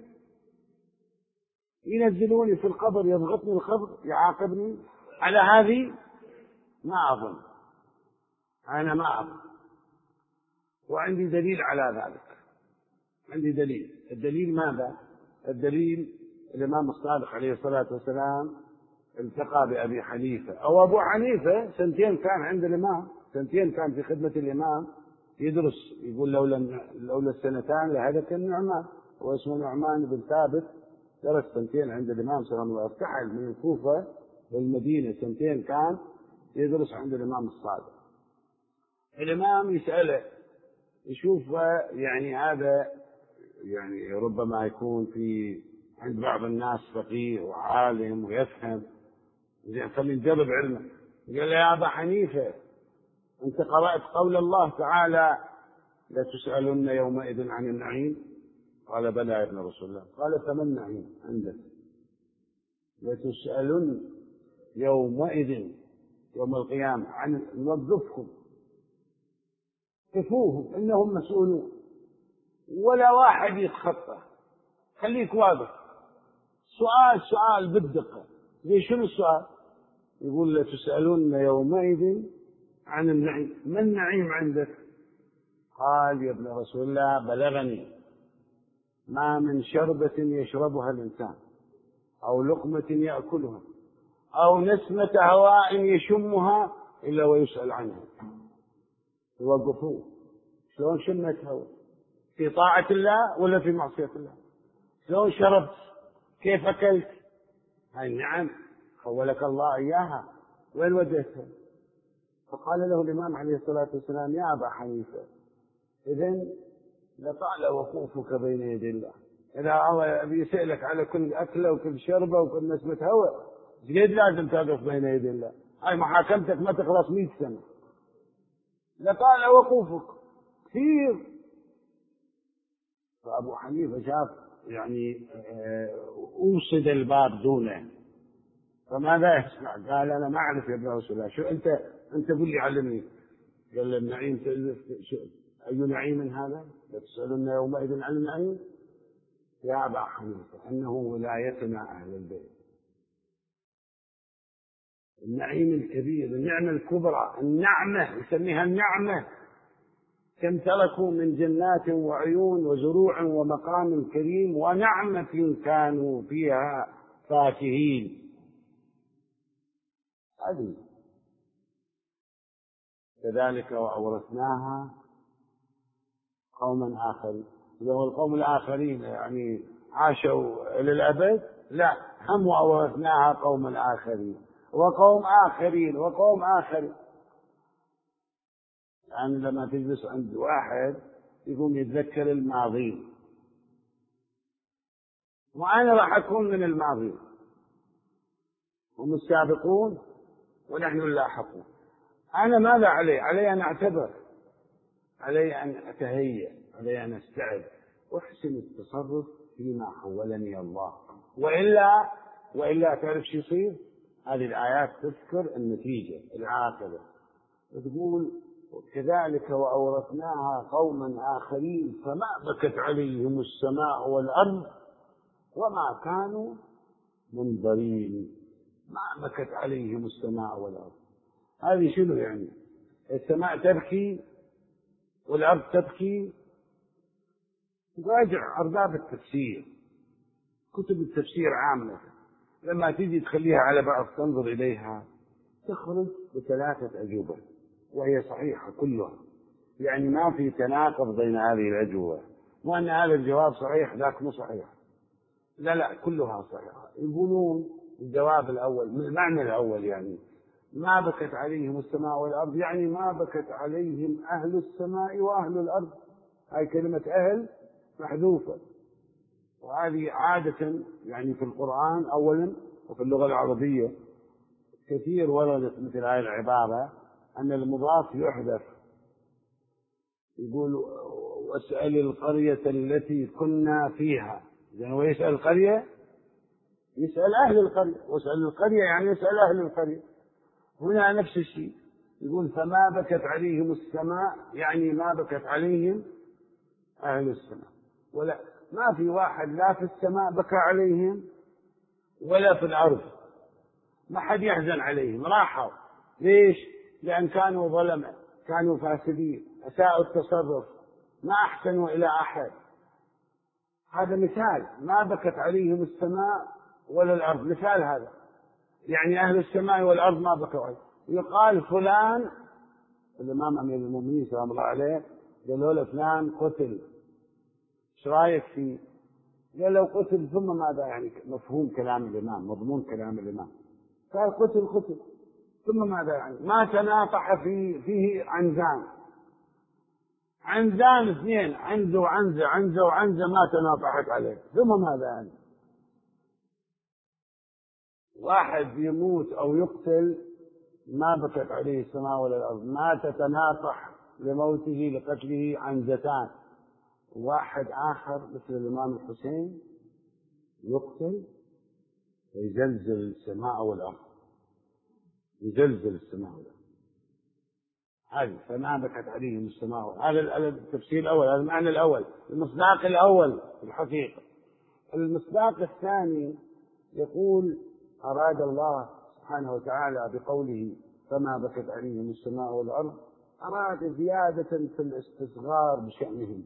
ينزلوني في القبر، يضغطني القبر، يعاقبني على هذه؟ ما أظن، أنا ما أظن، وعندي دليل على ذلك، عندي دليل. الدليل ماذا؟ الدليل الإمام الصادق عليه الصلاة والسلام التقى بأبي حنيفة، أو أبو حنيفة سنتين كان عند الإمام، سنتين كان في خدمة الإمام يدرس، يقول لولا لولا السنتان لهلك النعمان، واسمه نعمان بن ثابت، درس سنتين عند الإمام صلى الله عليه وسلم، ارتحل من الكوفة للمدينة، سنتين كان يدرس عند الإمام الصادق. الإمام يسأله يشوف يعني هذا يعني ربما يكون في عند بعض الناس فقيه وعالم ويفهم، فلينجذب علمه. قال له يا أبا حنيفة أنت قرأت قول الله تعالى لتسألن يومئذ عن النعيم؟ قال بلى يا ابن رسول الله. قال فما النعيم عندك؟ لتسألن يومئذ يوم القيامة عن نوظفكم كفوهم إنهم مسؤولون، ولا واحد يتخطى، خليك واضح. سؤال سؤال بالدقة. ليش شنو السؤال؟ يقول لتسألن يومئذ عن النعيم. ما النعيم عندك؟ قال يا ابن رسول الله بلغني ما من شربة يشربها الإنسان أو لقمة يأكلها أو نسمة هواء يشمها إلا ويسأل عنها. يوقفوه شلون شمت هواء؟ في طاعة الله ولا في معصية الله؟ شلون شربت؟ كيف أكلت؟ هاي نعم خولك الله إياها، وين وجهتها؟ فقال له الإمام عليه الصلاة والسلام يا أبا حنيفة إذن لطال وقوفك بين يدي الله. إذا الله يسألك على كل أكلة وكل شربة وكل نسمة هواء جد لازم تقف بين يدي الله. هاي محاكمتك ما تخلص مئة سنة. لطال وقوفك كثير. فأبو حنيفة شاف يعني أوصد الباب دونه، فماذا يسمع؟ قال أنا ما أعرف يا ابن رسول الله. شو أنت أنت قل لي علمني. قال له النعيم أي نعيم هذا؟ لتسألن يومئذ عن النعيم. يا أبا حنيفة إنه ولايتنا أهل البيت. النعيم الكبير، النعمة الكبرى، النعمة يسميها النعمة. كم تركوا من جنات وعيون وزروع ومقام كريم ونعمة كانوا فيها فاكهين. هذه كذلك وأورثناها قوما آخرين. لو القوم الآخرين يعني عاشوا للأبد؟ لا، هم وأورثناها قوما آخرين وقوم آخرين وقوم آخرين. يعني لما تجلس عند واحد يقوم يتذكر الماضي، وأنا راح أكون من الماضي، هم السابقون ونحن اللاحقون. أنا ماذا علي؟ علي أن أعتبر، علي أن أتهيأ، علي أن أستعد وأحسن التصرف فيما حولني الله. وإلا وإلا تعرف شو يصير؟ هذه الآيات تذكر النتيجة العاقبة، وتقول كذلك وأورثناها قوما آخرين فما بكت عليهم السماء والأرض وما كانوا منظرين. ما بكت عليهم السماء والأرض، هذه شنو يعني؟ السماء تبكي والأرض تبكي. راجع أرباب التفسير، كتب التفسير عامة، لما تيجي تخليها على بعض تنظر إليها تخرج بثلاثة أجوبة وهي صحيحة كلها، يعني ما في تناقض بين هذه الأجوبة، وأن هذا الجواب صحيح ذاك مو صحيح. لا لا كلها صحيحة. يقولون الجواب الأول من المعنى الأول يعني ما بكت عليهم السماء والأرض، يعني ما بكت عليهم أهل السماء وأهل الأرض. هاي كلمة أهل محذوفة، وهذه عادة يعني في القرآن أولا وفي اللغة العربية كثير وردت مثل هذه العبارة أن المضاف يحذف. يقول واسأل القرية التي كنا فيها، يعني هو يسأل القرية، يسأل أهل القرية، واسأل القرية يعني يسأل أهل القرية. هنا نفس الشيء، يقول فما بكت عليهم السماء، يعني ما بكت عليهم أهل السماء. ولا ما في واحد لا في السماء بكى عليهم ولا في الأرض، ما حد يحزن عليهم، راحوا. ليش؟ لأن كانوا ظلمة، كانوا فاسدين، أساءوا التصرف، ما أحسنوا إلى أحد. هذا مثال، ما بكت عليهم السماء ولا الأرض، مثال هذا، يعني أهل السماء والأرض ما بكوا عليه. يقال فلان، الإمام أمير المؤمنين سلام الله عليه قالوا له فلان قتل، ايش رايك فيه؟ قال لو قتل ثم ماذا؟ يعني مفهوم كلام الإمام، مضمون كلام الإمام. قال قتل قتل ثم ماذا يعني؟ ما تناطح في فيه عنزان، عنزان اثنين، عنزة وعنزة، عنزة وعنزة ما تناطحت عليه، ثم ماذا يعني؟ واحد يموت أو يقتل ما بكت عليه السماء ولا الأرض، ما تتناطح لموته لقتله عنزتان. واحد آخر مثل الإمام الحسين يقتل ويزلزل السماء والأرض، يزلزل السماء والأرض. هذه فما بكت عليهم السماء والأرض. هذا التفسير الأول، هذا المعنى الأول، المصداق الأول في الحقيقة. المصداق الثاني يقول أراد الله سبحانه وتعالى بقوله فما بكت عليهم السماء والأرض، أراد زيادة في الاستصغار بشأنهم،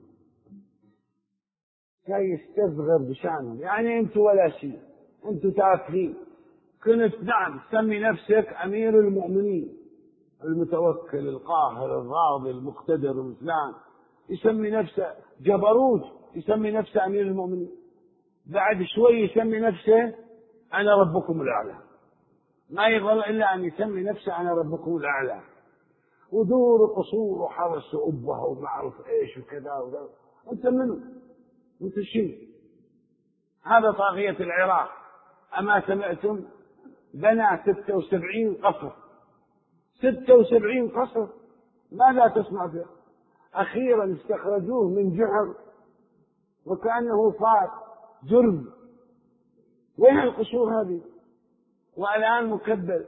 كي يستصغر بشأنهم، يعني أنتم ولا شيء، أنتم تافهين. كنت نعم تسمي نفسك أمير المؤمنين المتوكل القاهر الراضي المقتدر الفلان، يسمي نفسه جبروت، يسمي نفسه أمير المؤمنين، بعد شوي يسمي نفسه أنا ربكم الأعلى، ما يظل إلا أن يسمي نفسه أنا ربكم الأعلى، ودور قصور وحرس وأبه وما أعرف إيش وكذا وكذا. أنت منه؟ أنت شيء. هذا طاغية العراق، أما سمعتم بنى ستة وسبعين قصر، ستة وسبعين قصر، ماذا تسمع فيه؟ أخيرا استخرجوه من جحر وكأنه صار جرم. وين القصور هذه؟ والآن مكبل،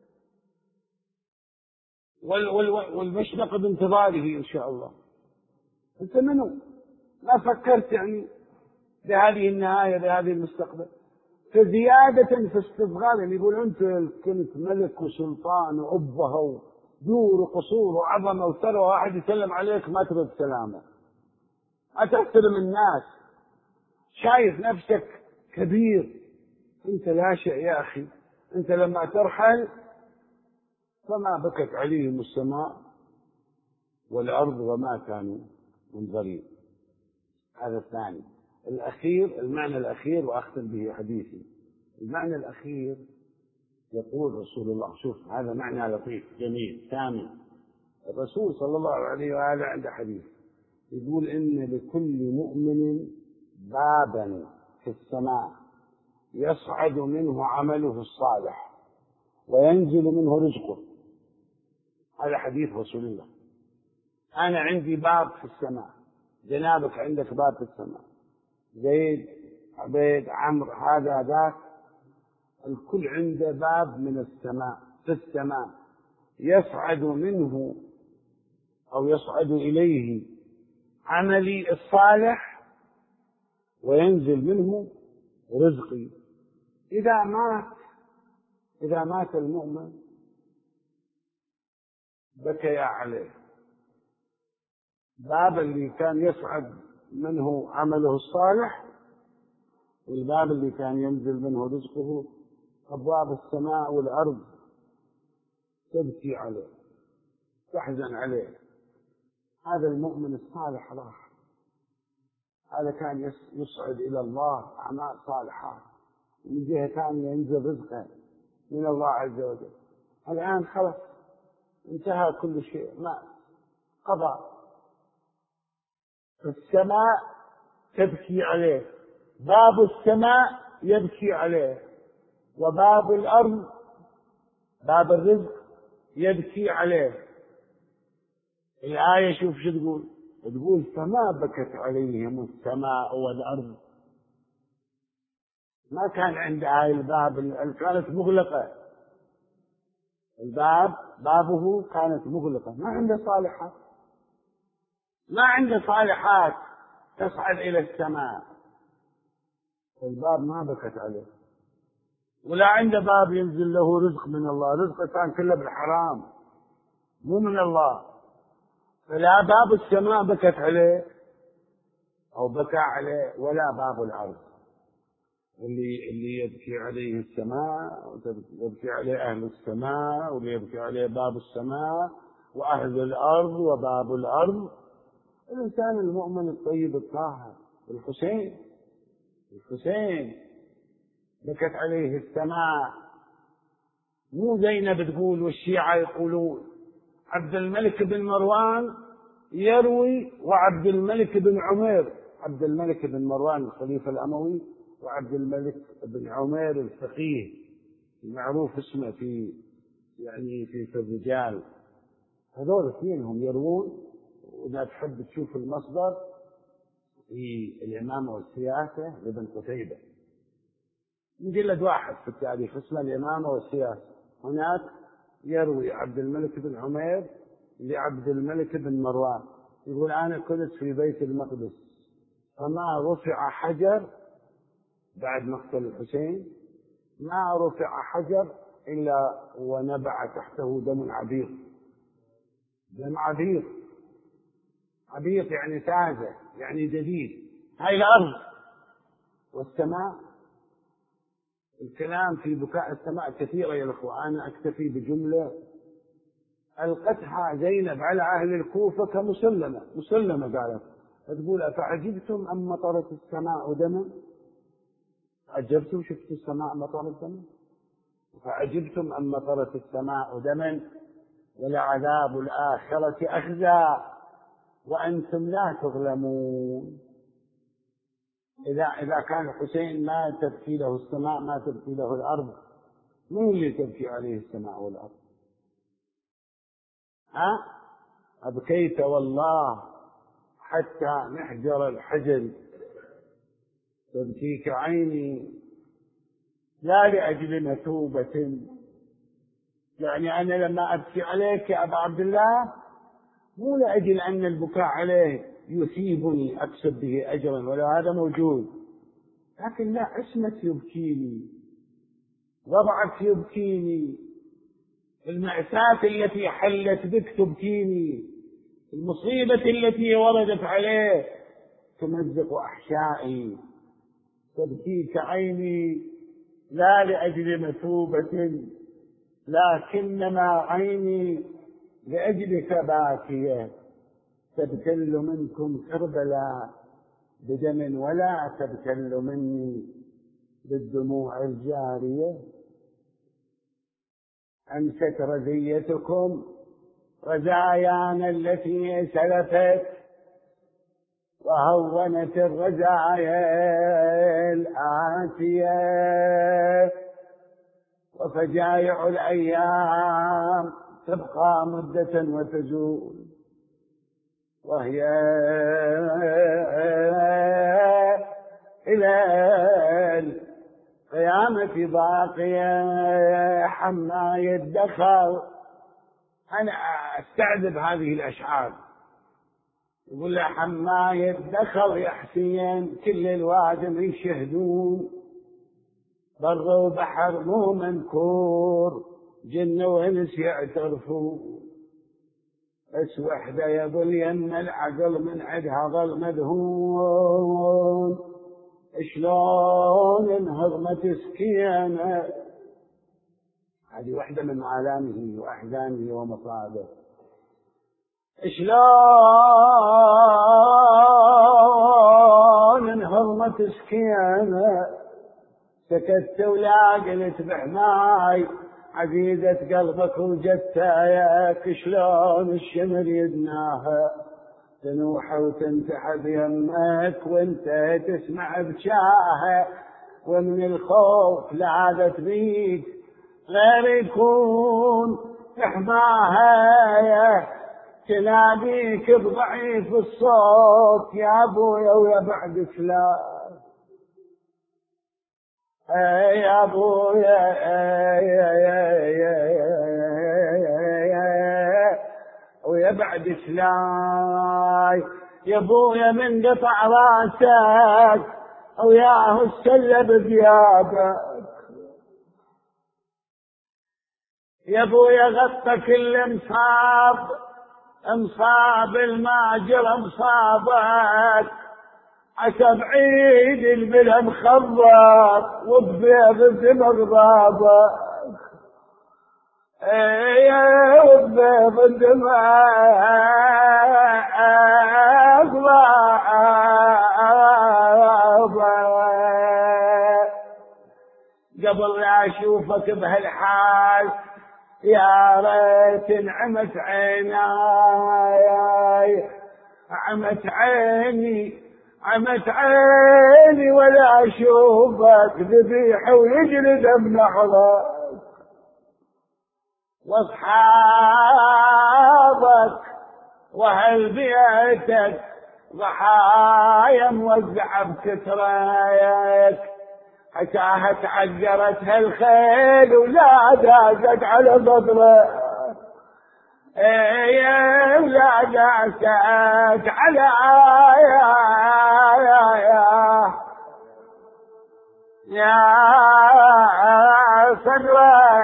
والمشنق بانتظاره إن شاء الله. أنت منه؟ ما فكرت يعني بهذه النهاية بهذه المستقبل؟ فزيادة في استصغار، اللي يقول أنت كنت ملك وسلطان وأبه ودور وقصور وعظمة وثروة، واحد يسلم عليك ما ترد سلامه، ما تحترم الناس، شايف نفسك كبير. أنت لا شيء يا أخي. أنت لما ترحل فما بكت عليهم السماء والأرض وما كانوا منظرين. هذا الثاني. الأخير، المعنى الأخير وأختم به حديثي، المعنى الأخير يقول رسول الله، شوف هذا معنى لطيف جميل ثاني. الرسول صلى الله عليه وآله عنده حديث يقول إن لكل مؤمن بابا في السماء يصعد منه عمله الصالح وينزل منه رزقه. هذا حديث رسول الله. أنا عندي باب في السماء، جنابك عندك باب في السماء، زيد عبيد عمرو هذا ذاك، الكل عنده باب من السماء في السماء يصعد منه أو يصعد إليه عملي الصالح وينزل منه رزقي. إذا مات إذا مات المؤمن بكي عليه، باب اللي كان يصعد منه عمله الصالح والباب اللي كان ينزل منه رزقه، أبواب السماء والأرض تبكي عليه تحزن عليه. هذا المؤمن الصالح راح، هذا كان يصعد إلى الله أعمال صالحة، من جهة ثانية ينزل رزقه من الله عز وجل. الآن خلاص انتهى كل شيء، ما قضى. السماء تبكي عليه، باب السماء يبكي عليه، وباب الأرض باب الرزق يبكي عليه. الآية شوف شو تقول، تقول فما بكت عليهم السماء والأرض. ما كان عند هاي الباب، كانت مغلقة، الباب بابه كانت مغلقة، ما عنده صالحات، ما عنده صالحات تصعد إلى السماء، الباب ما بكت عليه. ولا عنده باب ينزل له رزق من الله، رزقه كان كله بالحرام مو من الله. فلا باب السماء بكت عليه أو بكى عليه، ولا باب الأرض اللي اللي يبكي عليه السماء ويبكي عليه أهل السماء، واللي يبكي عليه باب السماء وأهل الأرض وباب الأرض. الإنسان المؤمن الطيب الطاهر الحسين، الحسين بكت عليه السماء، مو زينب تقول والشيعة يقولون. عبد الملك بن مروان يروي وعبد الملك بن عمير، عبد الملك بن مروان الخليفة الأموي وعبد الملك بن عمير الفقيه المعروف اسمه في يعني في في الرجال، هذول اثنينهم يروون. وإذا تحب تشوف المصدر في الإمامة والسياسة لابن قتيبة، مجلد واحد في التاريخ اسمه الإمامة والسياسة، هناك يروي عبد الملك بن عمير لعبد الملك بن مروان، يقول أنا كنت في بيت المقدس فما رفع حجر بعد مقتل الحسين، ما رفع حجر إلا ونبع تحته دم عبيط، دم عبيط، عبيط يعني تازة يعني جديد. هاي الأرض والسماء، الكلام في بكاء السماء كثيرة يا الأخوة، أنا أكتفي بجملة ألقتها زينب على أهل الكوفة كمسلمة، مسلمة قالت، تقول أفعجبتم أم مطرت السماء دما؟ عجبتم شفت السماء مطرت دما؟ فعجبتم أم مطرت السماء دما؟ ولعذاب الآخرة أخزى وأنتم لا تظلمون. إذا إذا كان الحسين ما تبكي له السماء ما تبكي له الأرض، من اللي تبكي عليه السماء والأرض؟ ها؟ أبكيت والله حتى محجر الحجر تبكيك عيني لا لأجل مثوبة، يعني أنا لما أبكي عليك يا أبا عبد الله مو لأجل أن البكاء عليه يثيبني أكسب به أجرا ولا هذا موجود، لكن لا، عصمة يبكيني، وضعك يبكيني، المأساة التي حلت بك تبكيني، المصيبة التي وردت عليه تمزق أحشائي، تبكيك عيني لا لأجل مثوبة لكنما عيني لأجلك باكية، تبتل منكم كربلاء بدم ولا تبتل مني بالدموع الجارية. أمست رزيتكم رزايانا التي سلفت وهونت الرزايا الآتية، وفجائع الأيام تبقى مدة وتزول، وهي إلى القيامة باقية حما يدخر. أنا أستعذب هذه الأشعار، يقول له حما يدخر يا حسين كل الوادم يشهدون، بر وبحر مو منكور جن وانس يعترفون، بس وحده يا ابو اليم العقل من عدها ظل مدهون، شلون انهضمت سكينه. هذه وحده من آلامه واحزانه ومصائبه، شلون انهضمت سكينه، سكت ولا قلت بحماي عزيزة قلبك وجدتك، شلون الشمر يدناها تنوح وتنتحب يمك وانت تسمع بشاها، ومن الخوف لاذت بيك غير يكون حماها، تناديك بضعيف الصوت يا ابويا ويا بعد فلان، يا ابويا ويا بعد سلاي، يا ابويا من قطع راسك وياه السلب بيابك، يا ابويا غطى كل مصاب مصاب الماجر مصابك، عسى بعيد البلا مخضر وبيض الدمغ ضابك، ايه وبيض الدمغ ضابك، قبل لا اشوفك بهالحال يا ريت نعمت عيناي، عمت عيني عمت عيني ولا أشوفك ذبيح ويجلد ابن حضرك واصحابك واهل بيتك ضحايا موزعة بكترك حتاها تعجرت هالخيل ولا دازت على بطلك يا ولا دازت على يا يا يا صدرك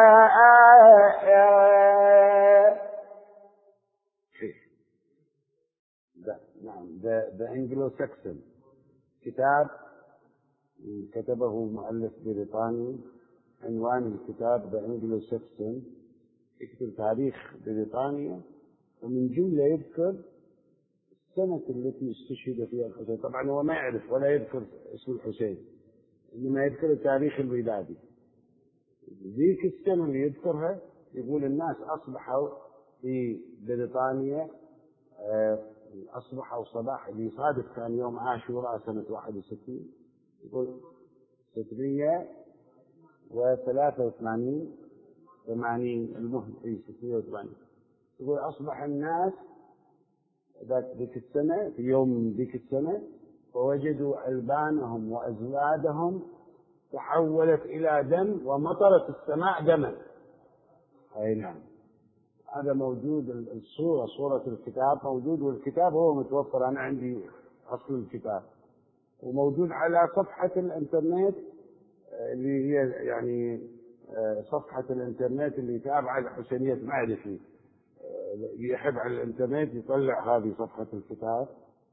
نعم ذا انجلو ساكسون كتاب كتبه مؤلف بريطاني عنوان الكتاب ذا انجلو ساكسون يكتب تاريخ بريطانيا ومن جملة يذكر السنة التي استشهد فيها الحسين. طبعا هو ما يعرف ولا يذكر اسم الحسين إنما يذكر التاريخ الميلادي. ذيك السنة اللي يذكرها يقول الناس أصبحوا في بريطانيا أصبحوا صباح اللي يصادف كان يوم عاشوراء سنة واحد وستين يقول ستمائة وثلاثة وثمانين ثمانين المهم في ستمائة وثمانين يقول أصبح الناس ذيك السنة في يوم ذيك السنة فوجدوا ألبانهم وأزلادهم تحولت إلى دم ومطرت السماء دما. أي نعم هذا موجود الصورة صورة الكتاب موجود والكتاب هو متوفر أنا عندي أصل الكتاب وموجود على صفحة الإنترنت اللي هي يعني صفحة الإنترنت اللي تابعة لحسينية معرفي اللي يحب على الإنترنت يطلع هذه صفحة الكتاب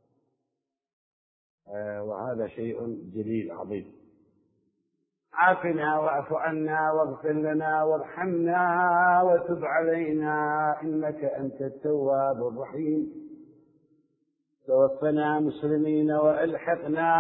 وهذا شيء جليل عظيم. عافنا واعف عنا واغفر لنا وارحمنا وتب علينا إنك أنت التواب الرحيم. توفنا مسلمين وألحقنا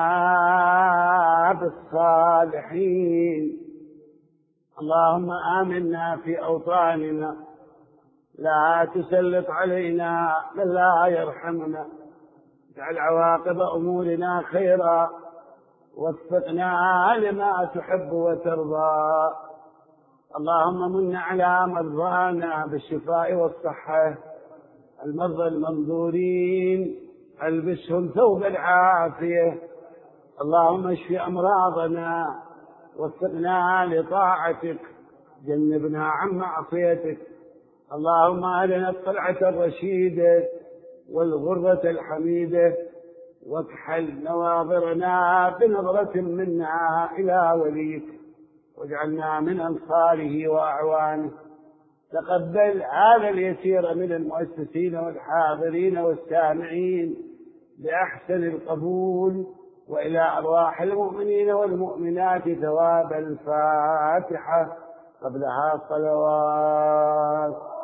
بالصالحين. اللهم آمنا في أوطاننا لا تسلط علينا من لا يرحمنا. اجعل عواقب أمورنا خيرا وفقنا لما تحب وترضى. اللهم من على مرضانا بالشفاء والصحة المرضى المنظورين البسهم ثوب العافية. اللهم اشف أمراضنا وفقنا لطاعتك جنبنا عن معصيتك. اللهم أرنا الطلعة الرشيدة والغرة الحميدة واكحل نواظرنا بنظرة منا إلى وليك واجعلنا من أنصاره وأعوانه. تقبل هذا اليسير من المؤسسين والحاضرين والسامعين بأحسن القبول وإلى أرواح المؤمنين والمؤمنات ثواب الفاتحة قبلها صلوات.